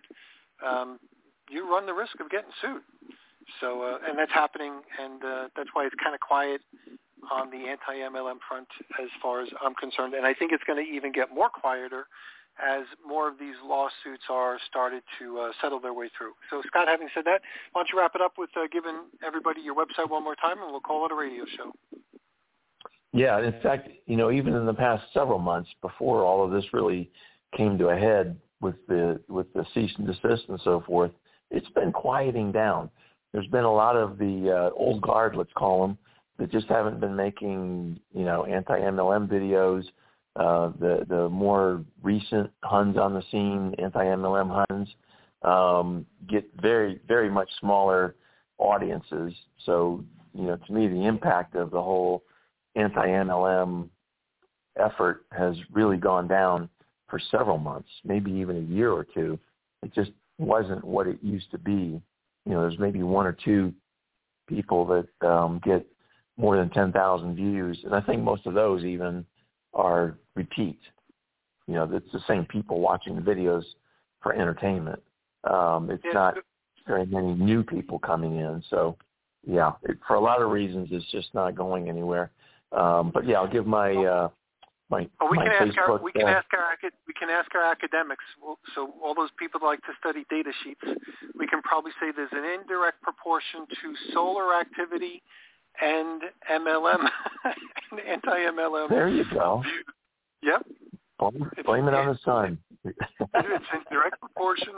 you run the risk of getting sued. So, and that's happening, and that's why it's kind of quiet on the anti-MLM front as far as I'm concerned. And I think it's going to even get more quieter as more of these lawsuits are started to settle their way through. So, Scott, having said that, why don't you wrap it up with giving everybody your website one more time, and we'll call it a radio show. Yeah, in fact, even in the past several months before all of this really came to a head with the cease and desist and so forth, it's been quieting down. There's been a lot of the old guard, let's call them, that just haven't been making, anti-MLM videos. The more recent Huns on the scene, anti-MLM Huns, get very, very much smaller audiences. So, to me, the impact of the whole anti-MLM effort has really gone down for several months, maybe even a year or two. It just wasn't what it used to be. There's maybe one or two people that get more than 10,000 views, and I think most of those even are repeat. It's the same people watching the videos for entertainment. It's not very many new people coming in. So, yeah, for a lot of reasons, it's just not going anywhere. But yeah, I'll give my Facebook. We can ask our academics. So all those people that like to study data sheets, we can probably say there's an indirect proportion to solar activity and MLM, and anti-MLM. There you go. Yep. Blame it on the sun. It's in direct proportion.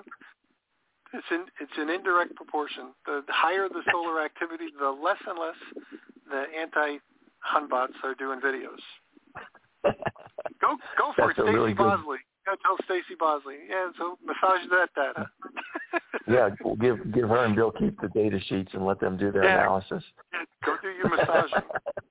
It's an indirect proportion. The higher the solar activity, the less and less the anti-Hunbots are doing videos. Go for it, Stacey really Bosley. Go tell Stacey Bosley. Yeah, so massage that data. Yeah, we'll give her and Bill Keep the data sheets and let them do their analysis. Yeah, go do your massaging.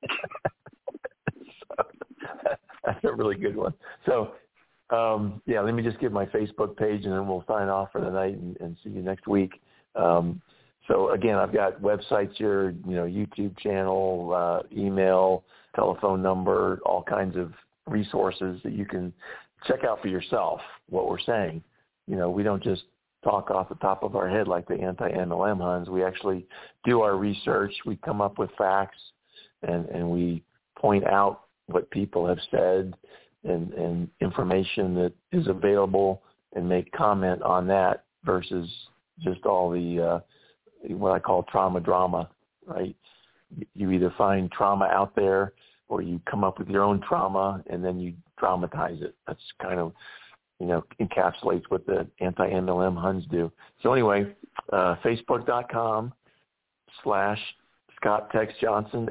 That's a really good one. So, let me just give my Facebook page and then we'll sign off for the night and see you next week. So again, I've got websites here, YouTube channel, email, telephone number, all kinds of resources that you can check out for yourself what we're saying. We don't just talk off the top of our head like the anti-MLM Huns. We actually do our research. We come up with facts and we point out what people have said and information that is available and make comment on that versus just all the what I call trauma drama, right? You either find trauma out there or you come up with your own trauma and then you dramatize it. That's kind of encapsulates what the anti-MLM Huns do. So anyway, Facebook.com/Scott Tex Johnson,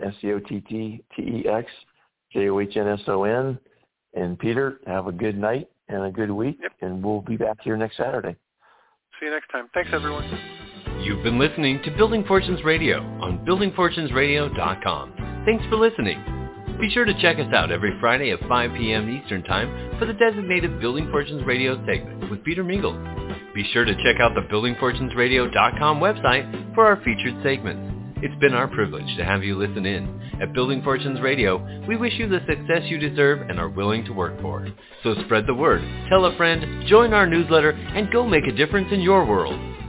ScottTexJohnson. And Peter, have a good night and a good week, and we'll be back here next Saturday. See you next time. Thanks, everyone. You've been listening to Building Fortunes Radio on buildingfortunesradio.com. Thanks for listening. Be sure to check us out every Friday at 5 p.m. Eastern Time for the designated Building Fortunes Radio segment with Peter Mingles. Be sure to check out the buildingfortunesradio.com website for our featured segments. It's been our privilege to have you listen in. At Building Fortunes Radio, we wish you the success you deserve and are willing to work for. So spread the word, tell a friend, join our newsletter, and go make a difference in your world.